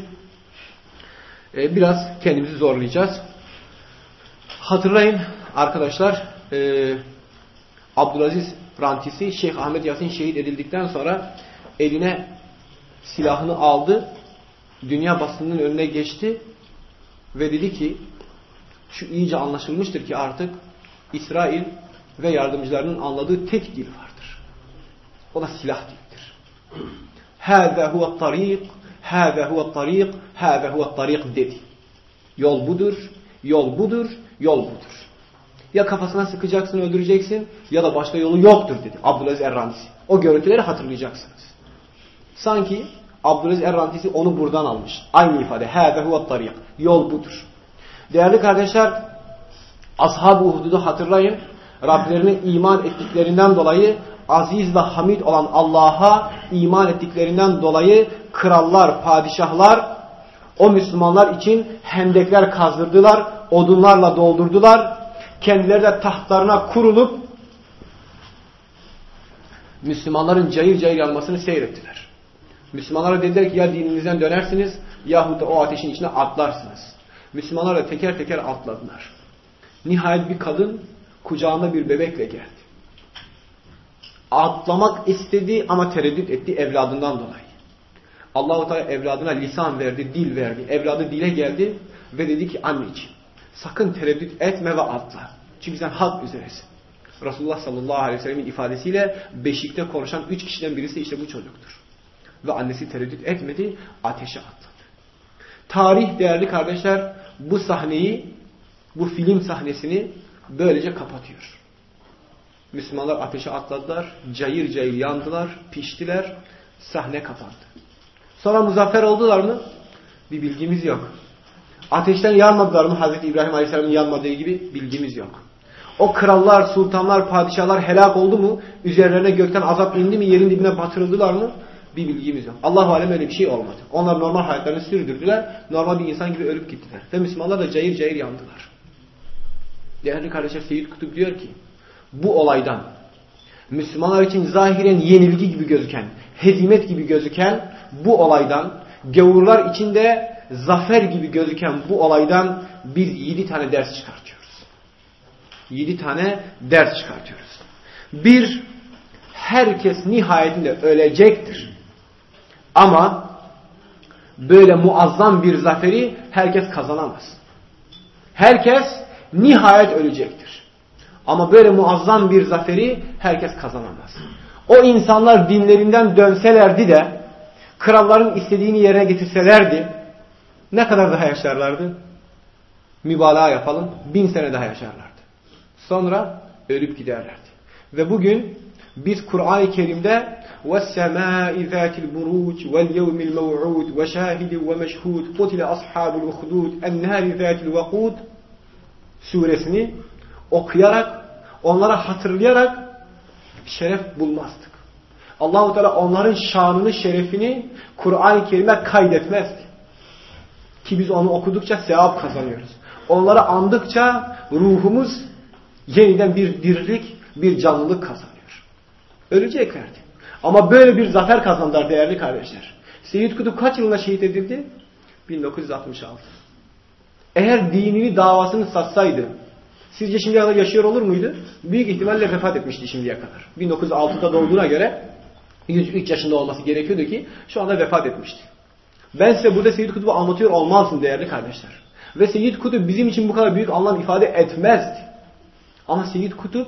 Ee, biraz kendimizi zorlayacağız. Hatırlayın arkadaşlar. E, Abdülaziz Rantisi Şeyh Ahmet Yasin şehit edildikten sonra eline silahını aldı. Dünya basınının önüne geçti. Ve dedi ki şu iyice anlaşılmıştır ki artık İsrail ve yardımcılarının anladığı tek dil vardır. O da silah dilidir. Hâzâ huvet tarîk, hâzâ huvet tarîk, hâzâ huvet tarîk dedi. Yol budur, yol budur, yol budur. Ya kafasına sıkacaksın, öldüreceksin ya da başka yolu yoktur dedi Abdülaziz Errantisi. O görüntüleri hatırlayacaksınız. Sanki Abdülaziz Errantisi onu buradan almış. Aynı ifade. Hâzâ huvet tarîk. Yol budur. Değerli kardeşler, Ashab-ı Uhdud'u hatırlayın. Rablerine iman ettiklerinden dolayı, aziz ve hamid olan Allah'a iman ettiklerinden dolayı krallar, padişahlar o Müslümanlar için hendekler kazdırdılar, odunlarla doldurdular. Kendileri de tahtlarına kurulup Müslümanların cayır cayır yanmasını seyrettiler. Müslümanlara dediler ki ya dininizden dönersiniz yahut da o ateşin içine atlarsınız. Müslümanlar da teker teker atladılar. Nihayet bir kadın kucağında bir bebekle geldi. Atlamak istedi ama tereddüt etti evladından dolayı. Allah-u Teala evladına lisan verdi, dil verdi. Evladı dile geldi ve dedi ki anneciğim sakın tereddüt etme ve atla. Çünkü sen hak üzeresin. Resulullah sallallahu aleyhi ve sellem'in ifadesiyle beşikte konuşan üç kişiden birisi işte bu çocuktur. Ve annesi tereddüt etmedi, ateşe atladı. Tarih değerli kardeşler bu sahneyi, bu film sahnesini böylece kapatıyor. Müslümanlar ateşe atladılar, cayır cayır yandılar, piştiler, sahne kapandı. Sonra muzaffer oldular mı? Bir bilgimiz yok. Ateşten yanmadılar mı? Hazreti İbrahim Aleyhisselam'ın yanmadığı gibi bilgimiz yok. O krallar, sultanlar, padişahlar helak oldu mu? Üzerlerine gökten azap indi mi? Yerin dibine batırıldılar mı? Bir bilgimiz yok. Allah-u Alem öyle bir şey olmadı. Onlar normal hayatlarını sürdürdüler. Normal bir insan gibi ölüp gittiler. Ve Müslümanlar da cayır cayır yandılar. Değerli kardeşler Seyyid Kutup diyor ki bu olaydan Müslümanlar için zahiren yenilgi gibi gözüken, hezimet gibi gözüken bu olaydan, gavurlar için de zafer gibi gözüken bu olaydan biz yedi tane ders çıkartıyoruz. Yedi tane ders çıkartıyoruz. Bir, herkes nihayetinde ölecektir. Ama böyle muazzam bir zaferi herkes kazanamaz. Herkes nihayet ölecektir. Ama böyle muazzam bir zaferi herkes kazanamaz. O insanlar dinlerinden dönselerdi de kralların istediğini yerine getirselerdi ne kadar daha yaşarlardı? Mübalağa yapalım. Bin sene daha yaşarlardı. Sonra ölüp giderlerdi. Ve bugün biz Kur'an-ı Kerim'de وَالسَّمَاءِ ذَاتِ الْبُرُوجِ وَالْيَوْمِ الْمَوْعُودِ وَشَاهِدٍ وَمَشْهُودٍ قُتِلَ أَصْحَابُ الْأُخْدُودِ اَنَّهَارِ ذَاتِ الْوَقُودِ suresini okuyarak, onlara hatırlayarak şeref bulmazdık. Allah-u Teala onların şanını, şerefini Kur'an-ı Kerim'e kaydetmezdi. Ki biz onu okudukça sevap kazanıyoruz. Onları andıkça ruhumuz yeniden bir dirilik, bir canlılık kazanıyor. Öleceklerdi. Ama böyle bir zafer kazandılar değerli kardeşler. Seyyid Kutup kaç yılında şehit edildi? bin dokuz yüz altmış altı. Eğer dinini, davasını satsaydı, sizce şimdiye kadar yaşıyor olur muydu? Büyük ihtimalle vefat etmişti şimdiye kadar. bin dokuz yüz altıda doğduğuna göre yüz üç yaşında olması gerekiyordu ki şu anda vefat etmişti. Ben size burada Seyyid Kutup'u anlatıyor olmazdım değerli kardeşler. Ve Seyyid Kutup bizim için bu kadar büyük anlam ifade etmezdi. Ama Seyyid Kutup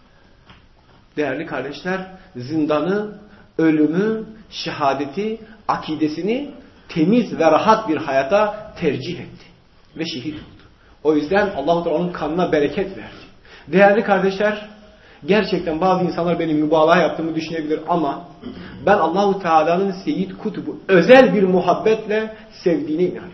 değerli kardeşler zindanı, ölümü, şehadeti, akidesini temiz ve rahat bir hayata tercih etti. Ve şehit oldu. O yüzden Allah-u Teala onun kanına bereket verdi. Değerli kardeşler, gerçekten bazı insanlar benim mübalağa yaptığımı düşünebilir ama ben Allah-u Teala'nın Seyyid Kutub'u özel bir muhabbetle sevdiğine inanıyorum.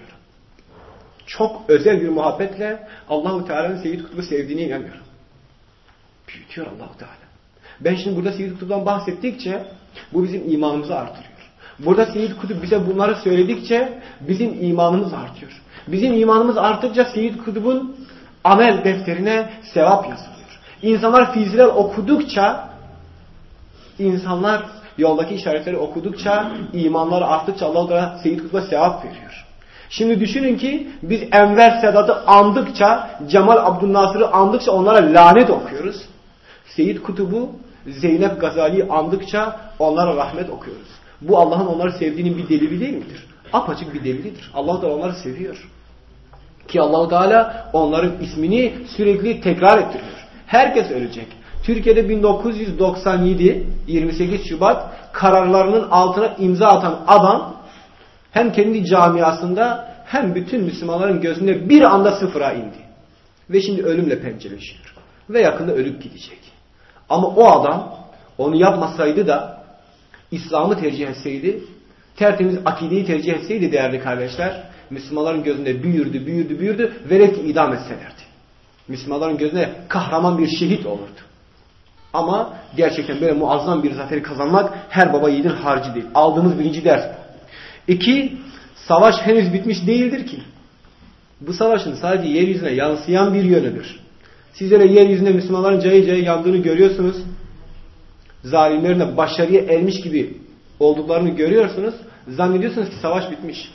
Çok özel bir muhabbetle Allah-u Teala'nın Seyyid Kutub'u sevdiğine inanıyorum. Büyütüyor Allah-u Teala. Ben şimdi burada Seyyid Kutub'dan bahsettikçe bu bizim imanımızı artırıyor. Burada Seyyid Kutub bize bunları söyledikçe bizim imanımız artıyor. Bizim imanımız arttıkça Seyyid Kutub'un amel defterine sevap yazılıyor. İnsanlar fiziler okudukça, insanlar yoldaki işaretleri okudukça, imanları arttıkça Allah da Seyyid Kutub'a sevap veriyor. Şimdi düşünün ki biz Enver Sedat'ı andıkça, Cemal Abdülnasır'ı andıkça onlara lanet okuyoruz. Seyyid Kutub'u, Zeynep Gazali'yi andıkça onlara rahmet okuyoruz. Bu Allah'ın onları sevdiğinin bir delili değil midir? Apaçık bir delilidir. Allah da onları seviyor. Ki Allah-u Teala onların ismini sürekli tekrar ettiriyor. Herkes ölecek. Türkiye'de bin dokuz yüz doksan yedi yirmi sekiz Şubat kararlarının altına imza atan adam hem kendi camiasında hem bütün Müslümanların gözünde bir anda sıfıra indi. Ve şimdi ölümle pençeleşiyor. Ve yakında ölüp gidecek. Ama o adam onu yapmasaydı da İslam'ı tercih etseydi, tertemiz akideyi tercih etseydi değerli kardeşler, Müslümanların gözünde büyürdü, büyürdü, büyürdü, velev ki idam etselerdi. Müslümanların gözünde kahraman bir şehit olurdu. Ama gerçekten böyle muazzam bir zaferi kazanmak her baba yiğidin harcı değil. Aldığımız birinci ders bu. İki, savaş henüz bitmiş değildir ki. Bu savaşın sadece yeryüzüne yansıyan bir yönüdür. Siz öyle yeryüzünde Müslümanların cayır cayır yandığını görüyorsunuz. Zalimlerin de başarıya ermiş gibi olduklarını görüyorsunuz. Zannediyorsunuz ki savaş bitmiş.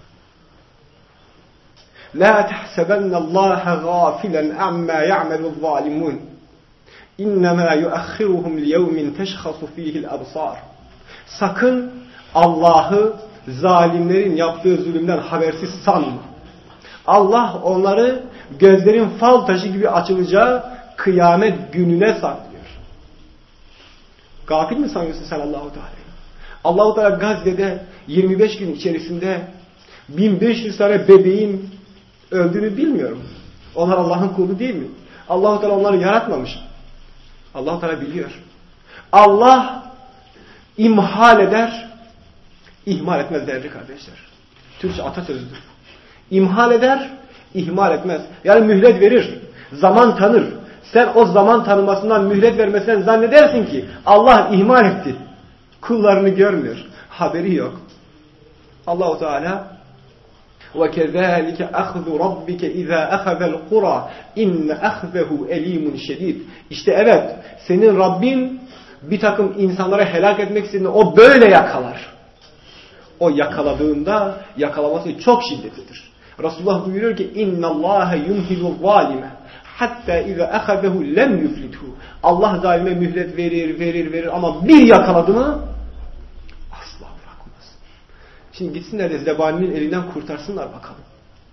La tahsabannallaha ghafilan amma ya'malu'z zalimun. İnnemâ yuakhiruhum liyevmin teşhasu fihi'l absar. Sakın Allah'ı zalimlerin yaptığı zulümden habersiz sanma. Allah onları gözlerin fal taşı gibi açılacağı kıyamet gününe saklıyor. Gafil mi sanıyorsun sen Allah-u Teala'yı? Allah-u Teala Gazze'de yirmi beş gün içerisinde bin beş yüz tane bebeğin öldüğünü bilmiyorum. Onlar Allah'ın kulu değil mi? Allah-u Teala onları yaratmamış. Allah-u Teala biliyor. Allah imhal eder, ihmal etmez değerli kardeşler. Türkçe atasözüdür. İmhal eder, ihmal etmez. Yani mühlet verir, zaman tanır. Sen o zaman tanımasından, mühlet vermesinden zannedersin ki Allah ihmal etti. Kullarını görmüyor. Haberi yok. Allah-u Teala وَكَذَٰلِكَ أَخْذُ رَبِّكَ اِذَا أَخَذَ الْقُرَى اِنَّ أَخْذَهُ اَل۪يمٌ شَد۪يدٌ. İşte evet, senin Rabbin bir takım insanlara helak etmek istediğinde o böyle yakalar. O yakaladığında yakalaması çok şiddetlidir. Resulullah buyuruyor ki اِنَّ اللّٰهَ يُمْهِلُ الظَّالِمَ hatta اِذَا اَخَذَهُ lem يُفْلِتْهُ. Allah zalime mühlet verir, verir, verir ama bir yakaladı mı asla bırakmaz. Şimdi gitsinler de zebaninin elinden kurtarsınlar bakalım.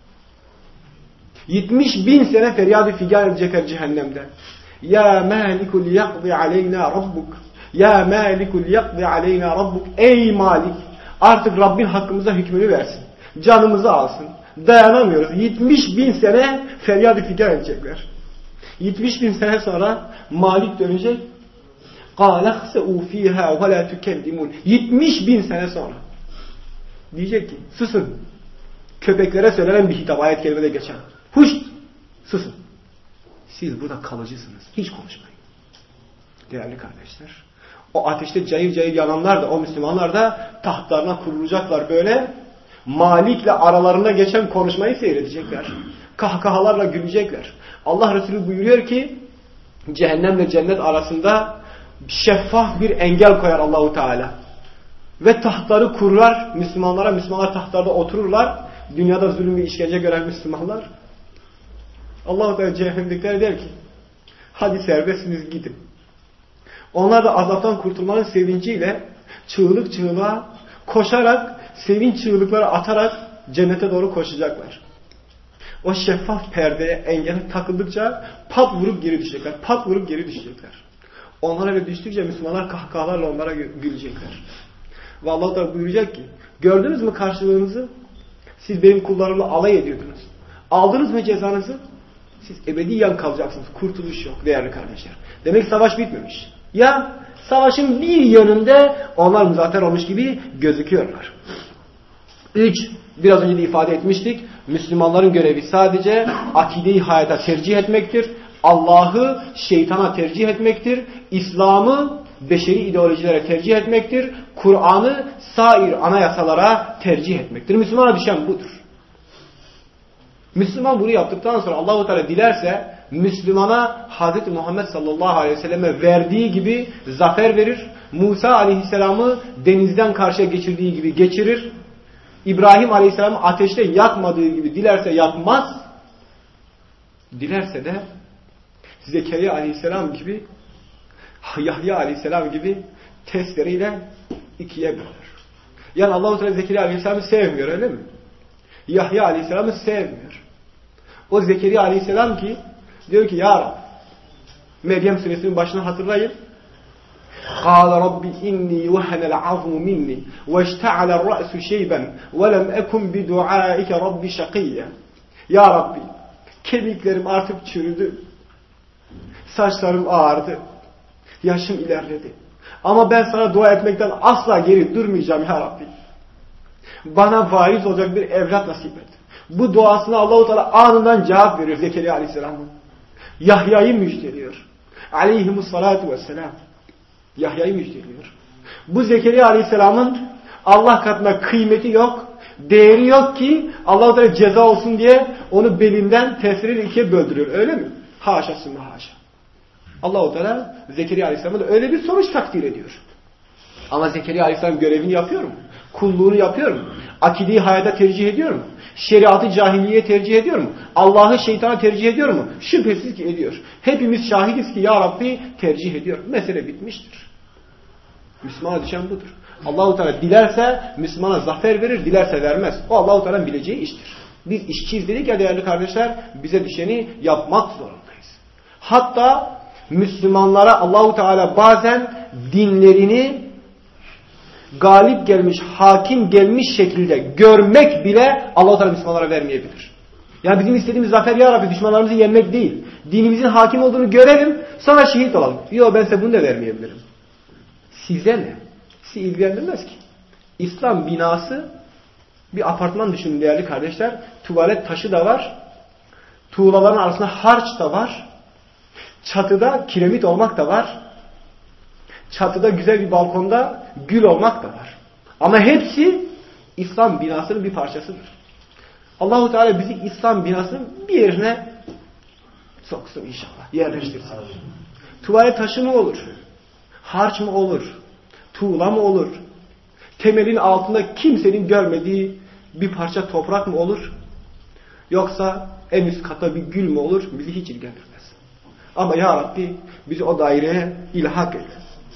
yetmiş bin sene feryat-ı figan edecekler cehennemde. Ya malikul yakdi aleyna rabbuk. Ya malikul yakdi aleyna rabbuk. Ey Malik, artık Rabbin hakkımıza hükmünü versin. Canımızı alsın. Dayanamıyoruz. yetmiş bin sene feryat-ı figan edecekler. yetmiş bin sene sonra Malik dönecek. قَالَ اخْسَئُوا ف۪يهَا وَلَا تُكَلِّمُونَ. yetmiş bin sene sonra. Diyecek ki susun. Köpeklere söylenen bir hitap, ayet kerimede geçen. Huşt! Susun. Siz burada kalıcısınız. Hiç konuşmayın. Değerli kardeşler. O ateşte cayır cayır yananlar da, o Müslümanlar da tahtlarına kurulacaklar böyle. Malik'le aralarında geçen konuşmayı seyredecekler. Kahkahalarla gülecekler. Allah Resulü buyuruyor ki cehennemle cennet arasında şeffaf bir engel koyar Allahu Teala. Ve tahtları kururlar Müslümanlara. Müslümanlar tahtlarda otururlar. Dünyada zulüm ve işkence gören Müslümanlar. Allah-u Teala cehennemdekiler der ki hadi serbestsiniz gidin. Onlar da azaptan kurtulmanın sevinciyle çığlık çığlığa koşarak, sevinç çığlıkları atarak cennete doğru koşacaklar. O şeffaf perdeye, engele takıldıkça pat vurup geri düşecekler. Pat vurup geri düşecekler. Onlara öyle düştükçe Müslümanlar kahkahalarla onlara gülecekler. Ve Allah da buyuracak ki gördünüz mü karşılığınızı? Siz benim kullarımla alay ediyordunuz. Aldınız mı cezanızı? Siz ebediyen kalacaksınız. Kurtuluş yok değerli kardeşler. Demek ki savaş bitmemiş. Ya savaşın bir yönünde onlar muzaffer olmuş gibi gözüküyorlar. Üç, biraz önce de ifade etmiştik. Müslümanların görevi sadece akideyi hayata tercih etmektir. Allah'ı şeytana tercih etmektir. İslam'ı beşeri ideolojilere tercih etmektir. Kur'an'ı sair anayasalara tercih etmektir. Müslümana düşen budur. Müslüman bunu yaptıktan sonra Allah-u Teala dilerse Müslümana Hazreti Muhammed sallallahu aleyhi ve selleme verdiği gibi zafer verir. Musa aleyhisselamı denizden karşıya geçirdiği gibi geçirir. İbrahim aleyhisselamı ateşte yakmadığı gibi dilerse yakmaz. Dilerse de Zekeriya aleyhisselam gibi, Yahya aleyhisselam gibi testereyle ikiye bölür. Yani Allah-u Teala Zekeriya aleyhisselamı sevmiyor, öyle mi? Yahya aleyhisselamı sevmiyor. O Zekeriya aleyhisselam ki diyor ki ya Rab, Meryem suresinin başını hatırlayın. قال رب إني وهن العظم مني واشتعل الرأس شيبا ولم أكن بدعائك رب شقيا. Ya Rabbi, kemiklerim artık çürüdü. Saçlarım ağardı. Yaşım ilerledi. Ama ben sana dua etmekten asla geri durmayacağım ya Rabbi. Bana varis olacak bir evlat nasip et. Bu duasına Allah-u Teala anından cevap veriyor Zekeriya Aleyhisselam'ın. Yahya'yı müjdeliyor. Aleyhimussalatu vesselam. Yahya'yı müjdeliyor. Bu Zekeriya Aleyhisselam'ın Allah katında kıymeti yok, değeri yok ki Allah-u Teala ceza olsun diye onu belinden tesiriyle ikiye böldürüyor. Öyle mi? Haşa sümme haşa. Allah-u Teala Zekeriya Aleyhisselam'a da öyle bir sonuç takdir ediyor. Ama Zekeriya Aleyhisselam görevini yapıyor mu? Kulluğunu yapıyor mu? Akideyi hayata tercih ediyor mu? Şeriatı cahilliğe tercih ediyor mu? Allah'ı şeytana tercih ediyor mu? Şüphesiz ki ediyor. Hepimiz şahidiz ki ya Rabbi tercih ediyor. Mesele bitmiştir. Müslümana düşen budur. Allah-u Teala dilerse Müslümana zafer verir, dilerse vermez. O Allah-u Teala'nın bileceği iştir. Biz işçiyiz dedik ya değerli kardeşler, bize düşeni yapmak zorundayız. Hatta Müslümanlara Allah-u Teala bazen dinlerini galip gelmiş, hakim gelmiş şekilde görmek bile Allah-u Teala Müslümanlara vermeyebilir. Yani bizim istediğimiz zafer ya Rabbi düşmanlarımızı yenmek değil. Dinimizin hakim olduğunu görelim, sonra şehit olalım. Yok, ben size bunu da vermeyebilirim. Size ne? Sizi ilgilendirmez ki. İslam binası bir apartman düşünün değerli kardeşler. Tuvalet taşı da var. Tuğlaların arasında harç da var. Çatıda kiremit olmak da var. Çatıda güzel bir balkonda gül olmak da var. Ama hepsi İslam binasının bir parçasıdır. Allah-u Teala bizi İslam binasının bir yerine soksun inşallah. Yerleştirsin. Tuvalet taşı mı olur? Harç mı olur? Tuğla mı olur? Temelin altında kimsenin görmediği bir parça toprak mı olur? Yoksa en üst kata bir gül mü olur? Bizi hiç ilgilendirmez. Ama ya Rabbi bizi o daireye ilhak et.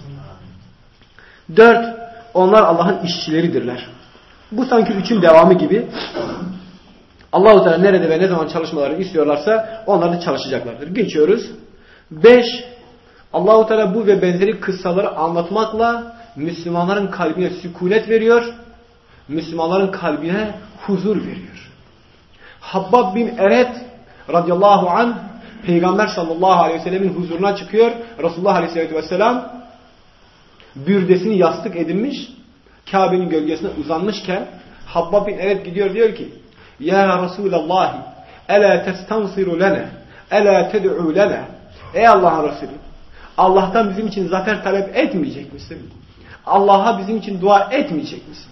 Dört, onlar Allah'ın işçileridirler. Bu sanki üçün devamı gibi. Allah-u Teala nerede ve ne zaman çalışmalarını istiyorlarsa onlar da çalışacaklardır. Geçiyoruz. Beş, Allah-u Teala bu ve benzeri kıssaları anlatmakla Müslümanların kalbine sükunet veriyor. Müslümanların kalbine huzur veriyor. Habbab bin Eret radıyallahu anh Peygamber sallallahu aleyhi ve sellemin huzuruna çıkıyor. Resulullah aleyhisselatü vesselam bürdesini yastık edinmiş, Kabe'nin gölgesine uzanmışken Habbab bin Eret gidiyor, diyor ki Ya Resulallah ela testansiru lene ela ted'u lene. Ey Allah'ın Resulü, Allah'tan bizim için zafer talep etmeyecek misin? Allah'a bizim için dua etmeyecek misin?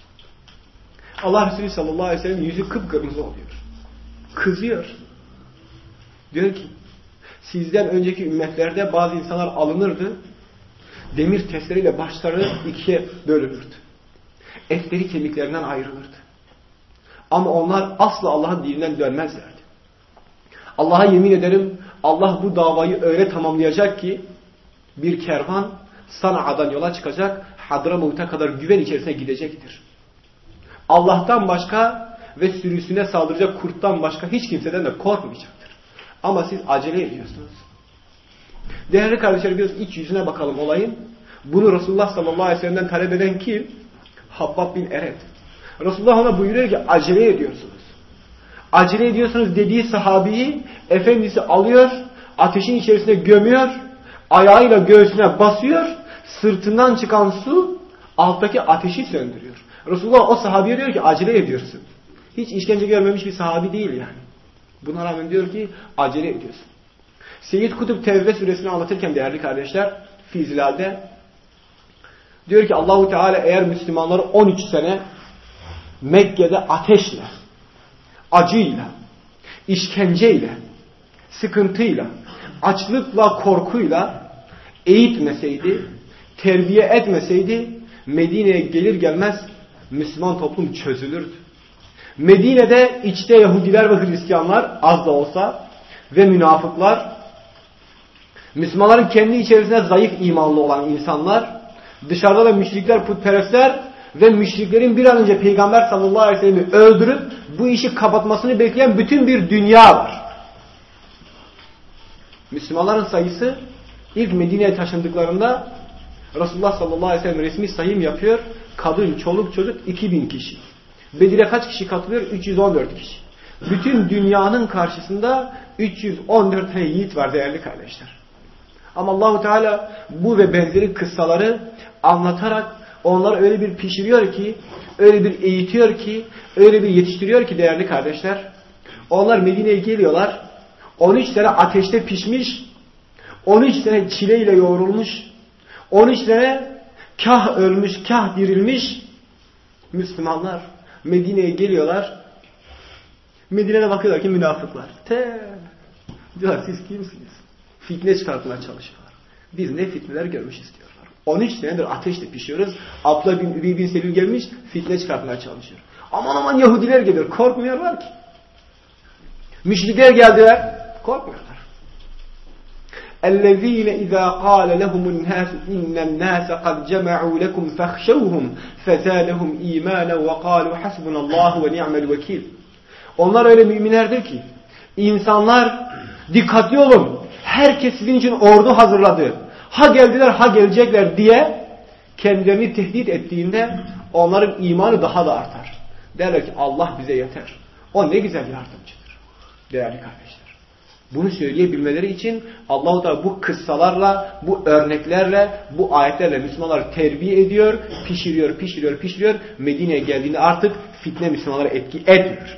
Allah Resulü sallallahu aleyhi ve sellem yüzü kıpkırmızı oluyor. Kızıyor. Diyor ki sizden önceki ümmetlerde bazı insanlar alınırdı. Demir testereyle başları ikiye bölünürdü. Etleri kemiklerinden ayrılırdı. Ama onlar asla Allah'ın dininden dönmezlerdi. Allah'a yemin ederim Allah bu davayı öyle tamamlayacak ki bir kervan Sana'dan yola çıkacak, Hadramut'a kadar güven içerisine gidecektir. Allah'tan başka ve sürüsüne saldıracak kurttan başka hiç kimseden de korkmayacaktır. Ama siz acele ediyorsunuz. Değerli kardeşlerim, biraz iç yüzüne bakalım olayın. Bunu Resulullah sallallahu aleyhi ve sellem'den talep eden kim? Habbab bin Eret. Resulullah ona buyuruyor ki acele ediyorsunuz. Acele ediyorsunuz dediği sahabeyi efendisi alıyor, ateşin içerisine gömüyor, ayağıyla göğsüne basıyor, sırtından çıkan su alttaki ateşi söndürüyor. Resulullah o sahabeye diyor ki acele ediyorsun. Hiç işkence görmemiş bir sahabi değil yani. Buna rağmen diyor ki acele ediyorsun. Seyyid Kutup Tevbe suresini anlatırken değerli kardeşler Fizilal'de diyor ki Allahu Teala eğer Müslümanları on üç sene Mekke'de ateşle, acıyla, işkenceyle, sıkıntıyla, açlıkla, korkuyla eğitmeseydi, terbiye etmeseydi Medine'ye gelir gelmez Müslüman toplum çözülürdü. Medine'de içte Yahudiler ve Hristiyanlar az da olsa ve münafıklar, Müslümanların kendi içerisinde zayıf imanlı olan insanlar, dışarıda da müşrikler, putperestler ve müşriklerin bir an önce Peygamber sallallahu aleyhi ve sellem'i öldürüp bu işi kapatmasını bekleyen bütün bir dünya var. Müslümanların sayısı ilk Medine'ye taşındıklarında Resulullah sallallahu aleyhi ve sellem resmi sayım yapıyor. Kadın, çoluk, çocuk iki bin kişi. Bedir'e kaç kişi katılıyor? üç yüz on dört kişi. Bütün dünyanın karşısında üç yüz on dört tane yiğit var değerli kardeşler. Ama Allahu Teala bu ve benzeri kıssaları anlatarak onları öyle bir pişiriyor ki, öyle bir eğitiyor ki, öyle bir yetiştiriyor ki değerli kardeşler. Onlar Medine'ye geliyorlar. on üç sene ateşte pişmiş, on üç sene çileyle yoğrulmuş, on üç sene kah ölmüş, kah dirilmiş Müslümanlar Medine'ye geliyorlar. Medine'de bakıyorlar ki münafıklar. Te diyorlar siz kimsiniz? Fitne çıkartmaya çalışıyorlar. Biz ne fitneler görmüşüz diyorlar. on üç senedir ateşle pişiyoruz. Abdullah bin Übey bin Selül gelmiş fitne çıkartmaya çalışıyor. Aman aman Yahudiler geliyor. Korkmuyorlar ki. Müşrikler geldiler. Korkmuyorlar. اَلَّذ۪ينَ اِذَا قَالَ لَهُمُ النَّاسُ اِنَّ النَّاسَ قَدْ جَمَعُوا لَكُمْ فَخْشَوْهُمْ فَزَادَهُمْ اِيمَانًا وَقَالُوا حَسْبُنَ اللّٰهُ وَنِعْمَ الْوَكِيلُ. Onlar öyle müminlerdir ki insanlar dikkatli olun. Herkes sizin için ordu hazırladı. Ha geldiler ha gelecekler diye kendilerini tehdit ettiğinde onların imanı daha da artar. Derler ki Allah bize yeter. O ne güzel yardımcıdır. Değerli kardeşler. Bunu söyleyebilmeleri için Allah-u Teala bu kıssalarla, bu örneklerle, bu ayetlerle Müslümanları terbiye ediyor, pişiriyor, pişiriyor, pişiriyor. Medine'ye geldiğinde artık fitne Müslümanlara etki etmiyor.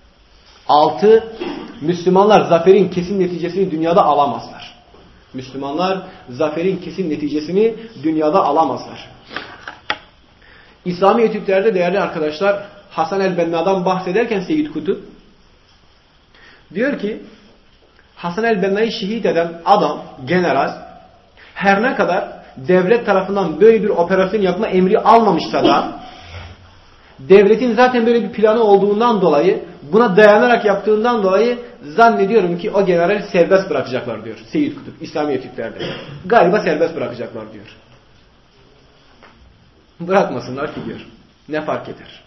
Altı, Müslümanlar zaferin kesin neticesini dünyada alamazlar. Müslümanlar zaferin kesin neticesini dünyada alamazlar. İslami etütlerde değerli arkadaşlar Hasan el-Benna'dan bahsederken Seyyid Kutup diyor ki Hasan el-Benna'yı şehit eden adam, general her ne kadar devlet tarafından böyle bir operasyon yapma emri almamışsa da devletin zaten böyle bir planı olduğundan dolayı buna dayanarak yaptığından dolayı zannediyorum ki o generali serbest bırakacaklar diyor Seyyid Kutup İslami etütlerde. Galiba serbest bırakacaklar diyor. Bırakmasınlar ki diyor. Ne fark eder?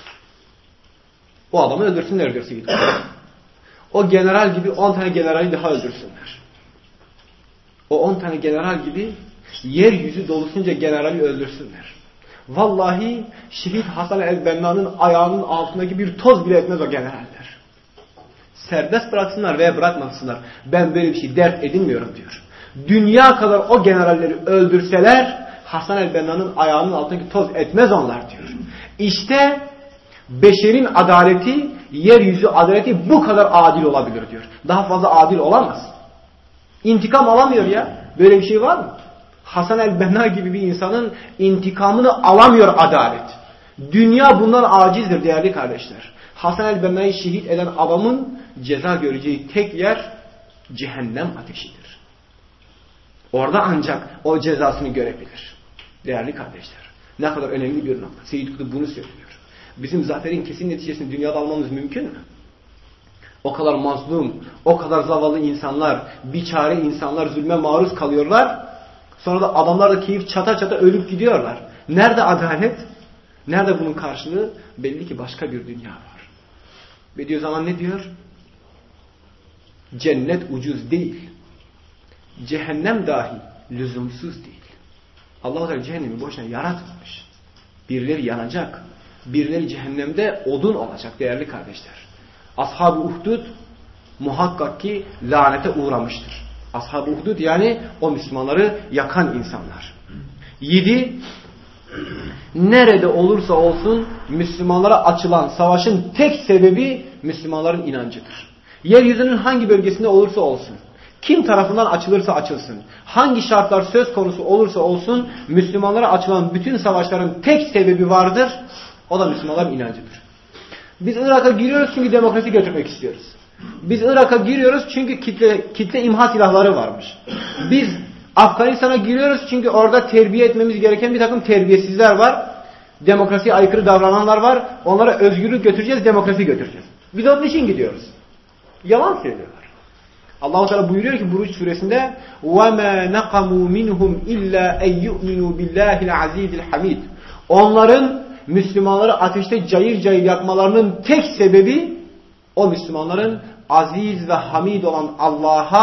O adamı öldürsünler diyor Seyyid Kutup. O general gibi on tane generali daha öldürsünler. O on tane general gibi yeryüzü dolusunca generali öldürsünler. Vallahi şehit Hasan el-Benna'nın ayağının altındaki bir toz bile etmez o generaller. Serbest bıraksınlar veya bırakmasınlar. Ben böyle bir şey dert edinmiyorum diyor. Dünya kadar o generalleri öldürseler Hasan el-Benna'nın ayağının altındaki toz etmez onlar diyor. İşte beşerin adaleti, yeryüzü adaleti bu kadar adil olabilir diyor. Daha fazla adil olamaz. İntikam alamıyor ya. Böyle bir şey var mı? Hasan el-Benna gibi bir insanın intikamını alamıyor adalet. Dünya bundan acizdir değerli kardeşler. Hasan el-Benna'yı şehit eden adamın ceza göreceği tek yer cehennem ateşidir. Orada ancak o cezasını görebilir. Değerli kardeşler. Ne kadar önemli bir nokta. Seyyid Kutup bunu söylüyor. Bizim zaferin kesin neticesini dünyada almamız mümkün mü? O kadar mazlum, o kadar zavallı insanlar, biçare insanlar zulme maruz kalıyorlar. Sonra da adamlar da keyif çata çata ölüp gidiyorlar. Nerede adalet? Nerede bunun karşılığı? Belli ki başka bir dünya var. Ve zaman ne diyor? Cennet ucuz değil. Cehennem dahi lüzumsuz değil. Allah Teala cehennemi boşuna yaratmamış. Birileri yanacak. Birileri cehennemde odun olacak değerli kardeşler. Ashab-ı Uhdud muhakkak ki lanete uğramıştır. Ashab-ı Uhdud yani o Müslümanları yakan insanlar. Yedi, nerede olursa olsun Müslümanlara açılan savaşın tek sebebi Müslümanların inancıdır. Yeryüzünün hangi bölgesinde olursa olsun, kim tarafından açılırsa açılsın, hangi şartlar söz konusu olursa olsun Müslümanlara açılan bütün savaşların tek sebebi vardır. O da Müslümanların inancıdır. Biz Irak'a giriyoruz çünkü demokrasi götürmek istiyoruz. Biz Irak'a giriyoruz çünkü kitle, kitle imha silahları varmış. Biz Afganistan'a giriyoruz çünkü orada terbiye etmemiz gereken bir takım terbiyesizler var. Demokrasiye aykırı davrananlar var. Onlara özgürlük götüreceğiz, demokrasi götüreceğiz. Biz onun için gidiyoruz. Yalan söylüyorlar. Allah-u Teala buyuruyor ki Buruç suresinde وَمَا نَقَمُوا مِنْهُمْ إِلَّا اَنْ يُؤْمِنُوا بِاللّٰهِ الْعَز۪يزِ الْحَمِيدِ. Onların Müslümanları ateşte cayır cayır yakmalarının tek sebebi o Müslümanların aziz ve hamid olan Allah'a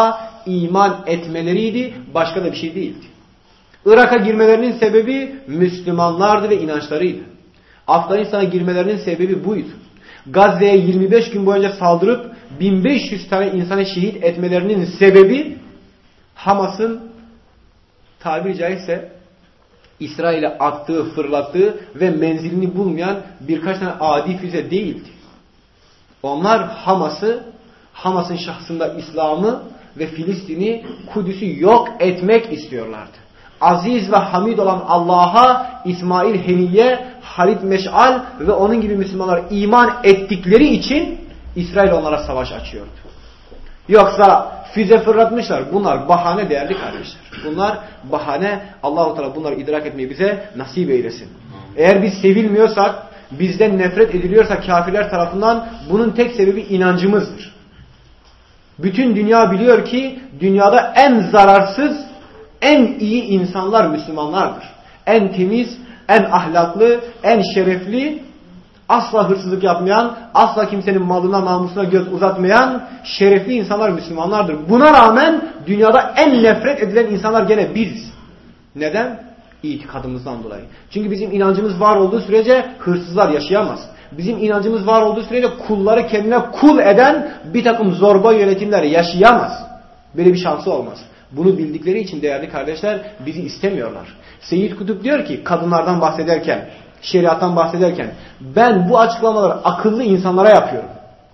iman etmeleriydi. Başka da bir şey değildi. Irak'a girmelerinin sebebi Müslümanlardı ve inançlarıydı. Afganistan'a girmelerinin sebebi buydu. Gazze'ye yirmi beş gün boyunca saldırıp bin beş yüz tane insanı şehit etmelerinin sebebi Hamas'ın tabiri caizse İsrail'e attığı, fırlattığı ve menzilini bulmayan birkaç tane adi füze değildi. Onlar Hamas'ı, Hamas'ın şahsında İslam'ı ve Filistin'i, Kudüs'ü yok etmek istiyorlardı. Aziz ve hamid olan Allah'a İsmail Heniye, Halid Meş'al ve onun gibi Müslümanlar iman ettikleri için İsrail onlara savaş açıyordu. Yoksa füze fırlatmışlar. Bunlar bahane değerli kardeşler. Bunlar bahane. Allah-u Teala bunları idrak etmeyi bize nasip eylesin. Eğer biz sevilmiyorsak, bizden nefret ediliyorsa kafirler tarafından, bunun tek sebebi inancımızdır. Bütün dünya biliyor ki dünyada en zararsız, en iyi insanlar Müslümanlardır. En temiz, en ahlaklı, en şerefli, asla hırsızlık yapmayan, asla kimsenin malına, namusuna göz uzatmayan şerefli insanlar Müslümanlardır. Buna rağmen dünyada en nefret edilen insanlar gene biziz. Neden? İtikadımızdan dolayı. Çünkü bizim inancımız var olduğu sürece hırsızlar yaşayamaz. Bizim inancımız var olduğu sürece kulları kendine kul eden bir takım zorba yönetimler yaşayamaz. Böyle bir şansı olmaz. Bunu bildikleri için değerli kardeşler bizi istemiyorlar. Seyyid Kutup diyor ki kadınlardan bahsederken, şeriattan bahsederken, ben bu açıklamaları akıllı insanlara yapıyorum.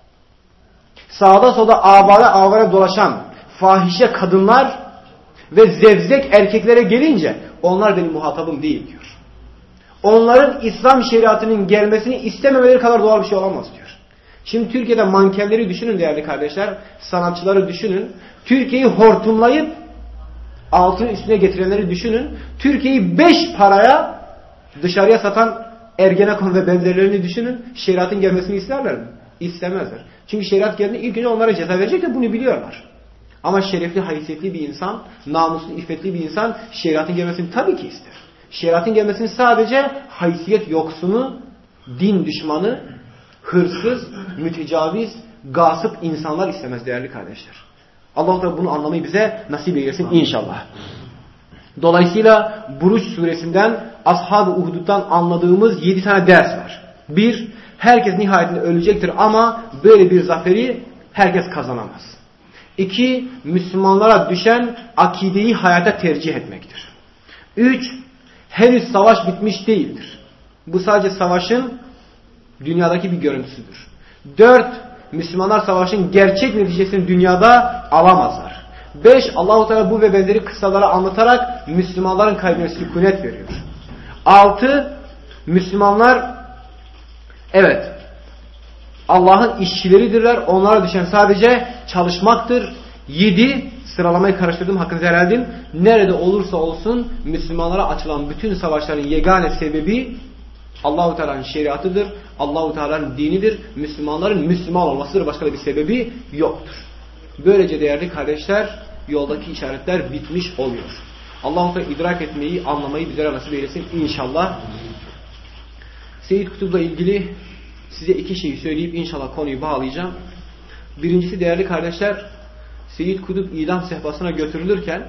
Sağda solda avare avare dolaşan fahişe kadınlar ve zevzek erkeklere gelince onlar benim muhatabım değil diyor. Onların İslam şeriatının gelmesini istememeleri kadar doğal bir şey olamaz diyor. Şimdi Türkiye'de mankenleri düşünün değerli kardeşler, sanatçıları düşünün. Türkiye'yi hortumlayıp altını üstüne getirenleri düşünün. Türkiye'yi beş paraya dışarıya satan Ergenekon ve benzerlerini düşünün. Şeriatın gelmesini isterler mi? İstemezler. Çünkü şeriat geldiğinde ilk önce onlara ceza verecek de bunu biliyorlar. Ama şerefli, haysiyetli bir insan, namuslu, iffetli bir insan şeriatın gelmesini tabii ki ister. Şeriatın gelmesini sadece haysiyet yoksunu, din düşmanı, hırsız, mütecaviz, gasıp insanlar istemez değerli kardeşler. Allah Teala bunu anlamayı bize nasip eylesin inşallah. Dolayısıyla Buruç suresinden, Ashab-ı Uhud'dan anladığımız yedi tane ders var. Bir, herkes nihayetinde ölecektir ama böyle bir zaferi herkes kazanamaz. İki, Müslümanlara düşen akideyi hayata tercih etmektir. Üç, henüz savaş bitmiş değildir. Bu sadece savaşın dünyadaki bir görüntüsüdür. Dört, Müslümanlar savaşın gerçek neticesini dünyada alamazlar. Beş, Allah-u Teala bu ve benzeri kıssaları anlatarak Müslümanların kalbine sükunet veriyor. Altı, Müslümanlar evet Allah'ın işçileridirler. Onlara düşen sadece çalışmaktır. Yedi, sıralamayı karıştırdım hakkınızı helal edin. Nerede olursa olsun Müslümanlara açılan bütün savaşların yegane sebebi Allah-u Teala'nın şeriatıdır. Allah-u Teala'nın dinidir. Müslümanların Müslüman olmasıdır. Başka bir sebebi yoktur. Böylece değerli kardeşler yoldaki işaretler bitmiş oluyor. Allah-u Teala idrak etmeyi, anlamayı bizlere nasip eylesin inşallah. Seyyid Kutup'la ilgili size iki şeyi söyleyip inşallah konuyu bağlayacağım. Birincisi değerli kardeşler, Seyyid Kutup idam sehpasına götürülürken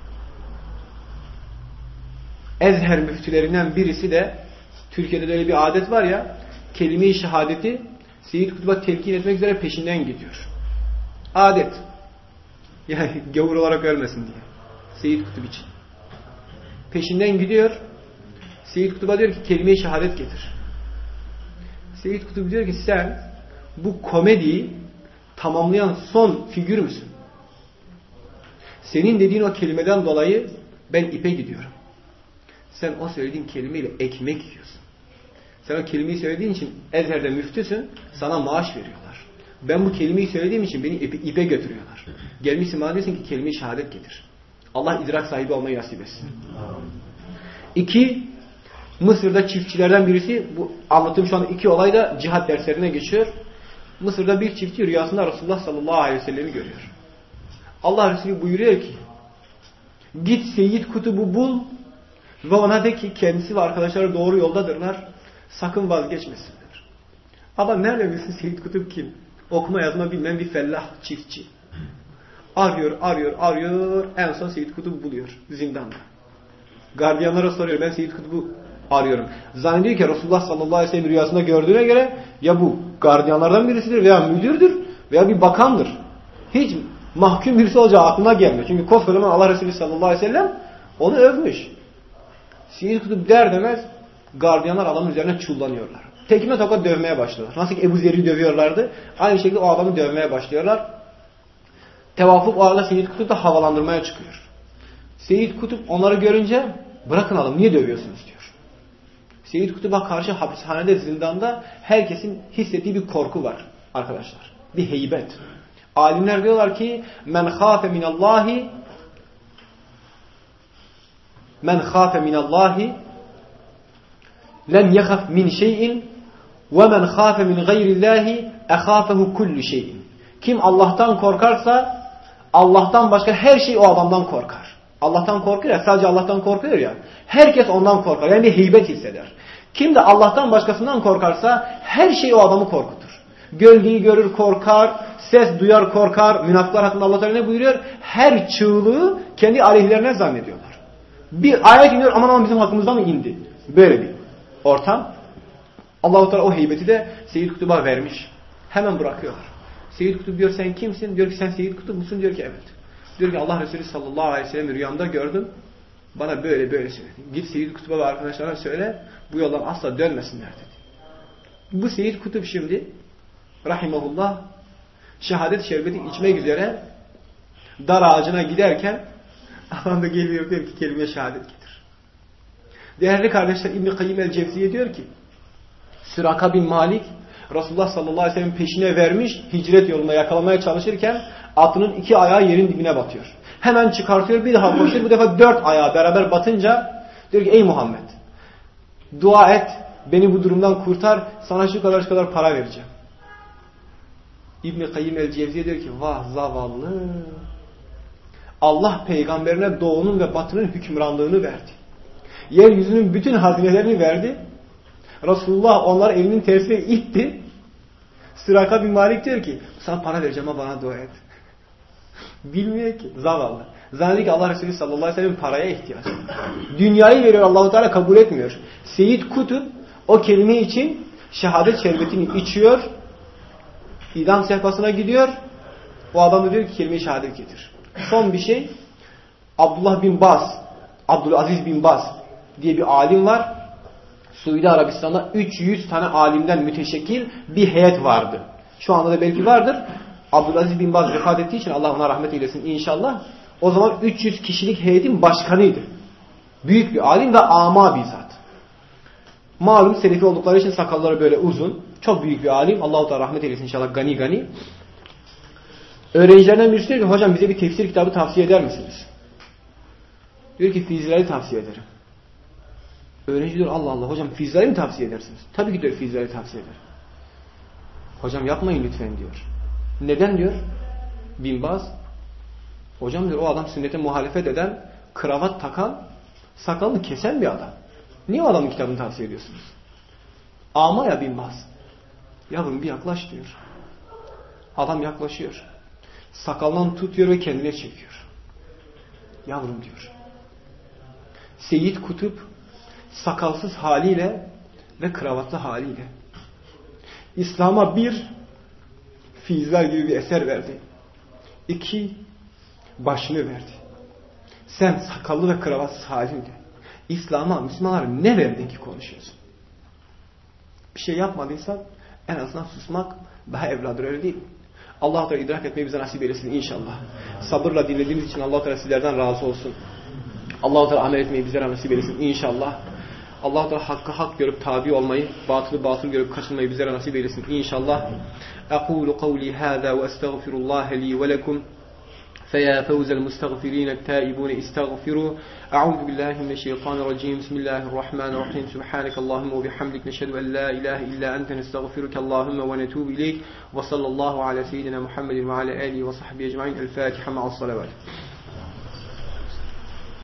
Ezher müftülerinden birisi de, Türkiye'de de öyle bir adet var ya, kelime-i şehadeti Seyyid Kutup'a telkin etmek üzere peşinden gidiyor. Adet. Yani gavur olarak ölmesin diye. Seyyid Kutup için. Peşinden gidiyor. Seyyid Kutup'a diyor ki kelime-i şehadet getir. Seyyid Kutup diyor ki sen bu komediyi tamamlayan son figür müsün? Senin dediğin o kelimeden dolayı ben ipe gidiyorum. Sen o söylediğin kelimeyle ekmek yiyorsun. Sen o kelimeyi söylediğin için Ezher'de müftüsün, sana maaş veriyorlar. Ben bu kelimeyi söylediğim için beni ipe, ipe götürüyorlar. Gelmişsin bana diyorsun ki kelime-i şehadet getir. Allah idrak sahibi olmayı nasip etsin. İki, Mısır'da çiftçilerden birisi, bu anlattığım şu anda iki olay da cihat derslerine geçiyor. Mısır'da bir çiftçi rüyasında Resulullah sallallahu aleyhi ve sellem'i görüyor. Allah Resulü buyuruyor ki git Seyyid Kutub'u bul ve ona de ki kendisi ve arkadaşları doğru yoldadırlar. Sakın vazgeçmesinler. Ama nerede bilsin Seyyid Kutup kim? Okuma yazma bilmeyen bir fellah çiftçi. Arıyor, arıyor, arıyor. En son Seyyid Kutub'u buluyor zindanda. Gardiyanlara soruyor. Ben Seyyid Kutub'u arıyorum. Zannediyor ki Resulullah sallallahu aleyhi ve sellem rüyasında gördüğüne göre ya bu gardiyanlardan birisidir veya müdürdür veya bir bakandır. Hiç mahkum birisi olacağı aklına gelmiyor. Çünkü koskocaman Allah Resulü sallallahu aleyhi ve sellem onu övmüş. Seyyid Kutub der demez gardiyanlar adamın üzerine çullanıyorlar. Tekme tokat dövmeye başlıyorlar. Nasıl ki Ebu Zer'i dövüyorlardı. Aynı şekilde o adamı dövmeye başlıyorlar. Tevafuk o arada Seyyid Kutub da havalandırmaya çıkıyor. Seyyid Kutub onları görünce bırakın adam niye dövüyorsunuz diyor. Seyyid Kutub'a karşı hapishanede zindanda herkesin hissettiği bir korku var arkadaşlar. Bir heybet. Alimler diyorlar ki men khafe minallahi men khafe minallahi lem yakhaf min şey'in ve men khafe min gayrillahi ekhafehu kullu şey'in. Kim Allah'tan korkarsa Allah'tan başka her şey o adamdan korkar. Allah'tan korkuyor ya, sadece Allah'tan korkuyor ya. Herkes ondan korkar. Yani bir heybet hisseder. Kim de Allah'tan başkasından korkarsa her şey o adamı korkutur. Gölgeyi görür korkar, ses duyar korkar. Münafıklar hakkında Allah Teala ne buyuruyor? Her çığlığı kendi aleyhlerine zannediyorlar. Bir ayet iniyor aman aman bizim hakkımızdan mı indi? Böyle bir ortam. Allah Teala o heybeti de Seyyid Kutub'a vermiş. Hemen bırakıyorlar. Seyyid Kutub diyor sen kimsin? Diyor ki sen Seyyid Kutub musun? Diyor ki evet. Diyor ki Allah Resulü sallallahu aleyhi ve sellem rüyamda gördüm. Bana böyle böyle söyledi. Git Seyyid Kutub'a ve arkadaşlarına söyle bu yoldan asla dönmesinler dedi. Bu Seyyid Kutub şimdi rahimahullah şehadet şerbeti içmek üzere dar ağacına giderken adam da geliyor diyor ki kelime şehadet getir. Değerli kardeşler İbn-i Kayyim el-Cevziye diyor ki Süraka bin Malik Resulullah sallallahu aleyhi ve sellem peşine vermiş hicret yolunda yakalamaya çalışırken atının iki ayağı yerin dibine batıyor. Hemen çıkartıyor bir daha koşuyor. Bu defa dört ayağı beraber batınca diyor ki ey Muhammed dua et beni bu durumdan kurtar sana şu kadar şu kadar para vereceğim. İbn-i Kayyim el-Cevziye diyor ki vah zavallı Allah peygamberine doğunun ve batının hükümranlığını verdi. Yeryüzünün bütün hazinelerini verdi. Resulullah onları elinin tersiyle itti. Süraka bin Malik diyor ki sana para vereceğim ama bana dua et. Bilmiyor ki zavallı. Zannediyor ki Allah Resulü sallallahu aleyhi ve sellem paraya ihtiyaç. Dünyayı veriyor Allah-u Teala kabul etmiyor. Seyyid Kutub o kelime için şehadet şerbetini içiyor. İdam sehpasına gidiyor. O adam da diyor ki kelime-i şehadet getir. Son bir şey Abdullah bin Baz Abdülaziz bin Baz diye bir alim var. Suudi Arabistan'da üç yüz tane alimden müteşekkil bir heyet vardı. Şu anda da belki vardır. Abdülaziz bin Baz vefat ettiği için Allah ona rahmet eylesin inşallah. O zaman üç yüz kişilik heyetin başkanıydı. Büyük bir alim ve ama bizzat. Malum selefi oldukları için sakalları böyle uzun. Çok büyük bir alim. Allah-u Teala rahmet eylesin inşallah gani gani. Öğrencilerden birisi diyor ki hocam bize bir tefsir kitabı tavsiye eder misiniz? Diyor ki Fizila'yı tavsiye ederim. Öğrenci diyor Allah Allah hocam Fizila'yı mı tavsiye edersiniz? Tabii ki diyor Fizila'yı tavsiye ederim. Hocam yapmayın lütfen diyor. Neden diyor? Bin Baz. Hocam diyor o adam sünnete muhalefet eden, kravat takan, sakalını kesen bir adam. Niye o adamın kitabını tavsiye ediyorsunuz? Ama ya Bin Baz. Yavrum bir yaklaş diyor. Adam yaklaşıyor. Sakalından tutuyor ve kendine çekiyor. Yavrum diyor. Seyyid Kutub sakalsız haliyle ve kravatlı haliyle İslam'a bir Fizler gibi bir eser verdi. İki başını verdi. Sen sakallı ve kravatsız halinle İslam'a, Müslümanlara ne verdin ki konuşuyorsun? Bir şey yapmadıysan en azından susmak daha evladır öyle değil mi? Allah-u Teala idrak etmeyi bize nasip eylesin inşallah. Sabırla dinlediğimiz için Allah-u Teala sizlerden razı olsun. Allah-u Teala amel etmeyi bize nasip eylesin inşallah. Allah-u Teala hakkı hak görüp tabi olmayı, batılı batıl görüp kaçınmayı bize nasip eylesin inşallah. Aqulu kavli hâzâ ve estağfirullâhe li ve lekum. فيا فوز المستغفرين التائبون استغفروا أعوذ بالله من الشيطان الرجيم بسم الله الرحمن الرحيم سبحانك اللهم وبحمدك نشهد أن لا إله إلا أنت نستغفرك اللهم ونتوب إليك وصلى الله على سيدنا محمد وعلى آله وصحبه أجمعين الفاتحة مع الصلوات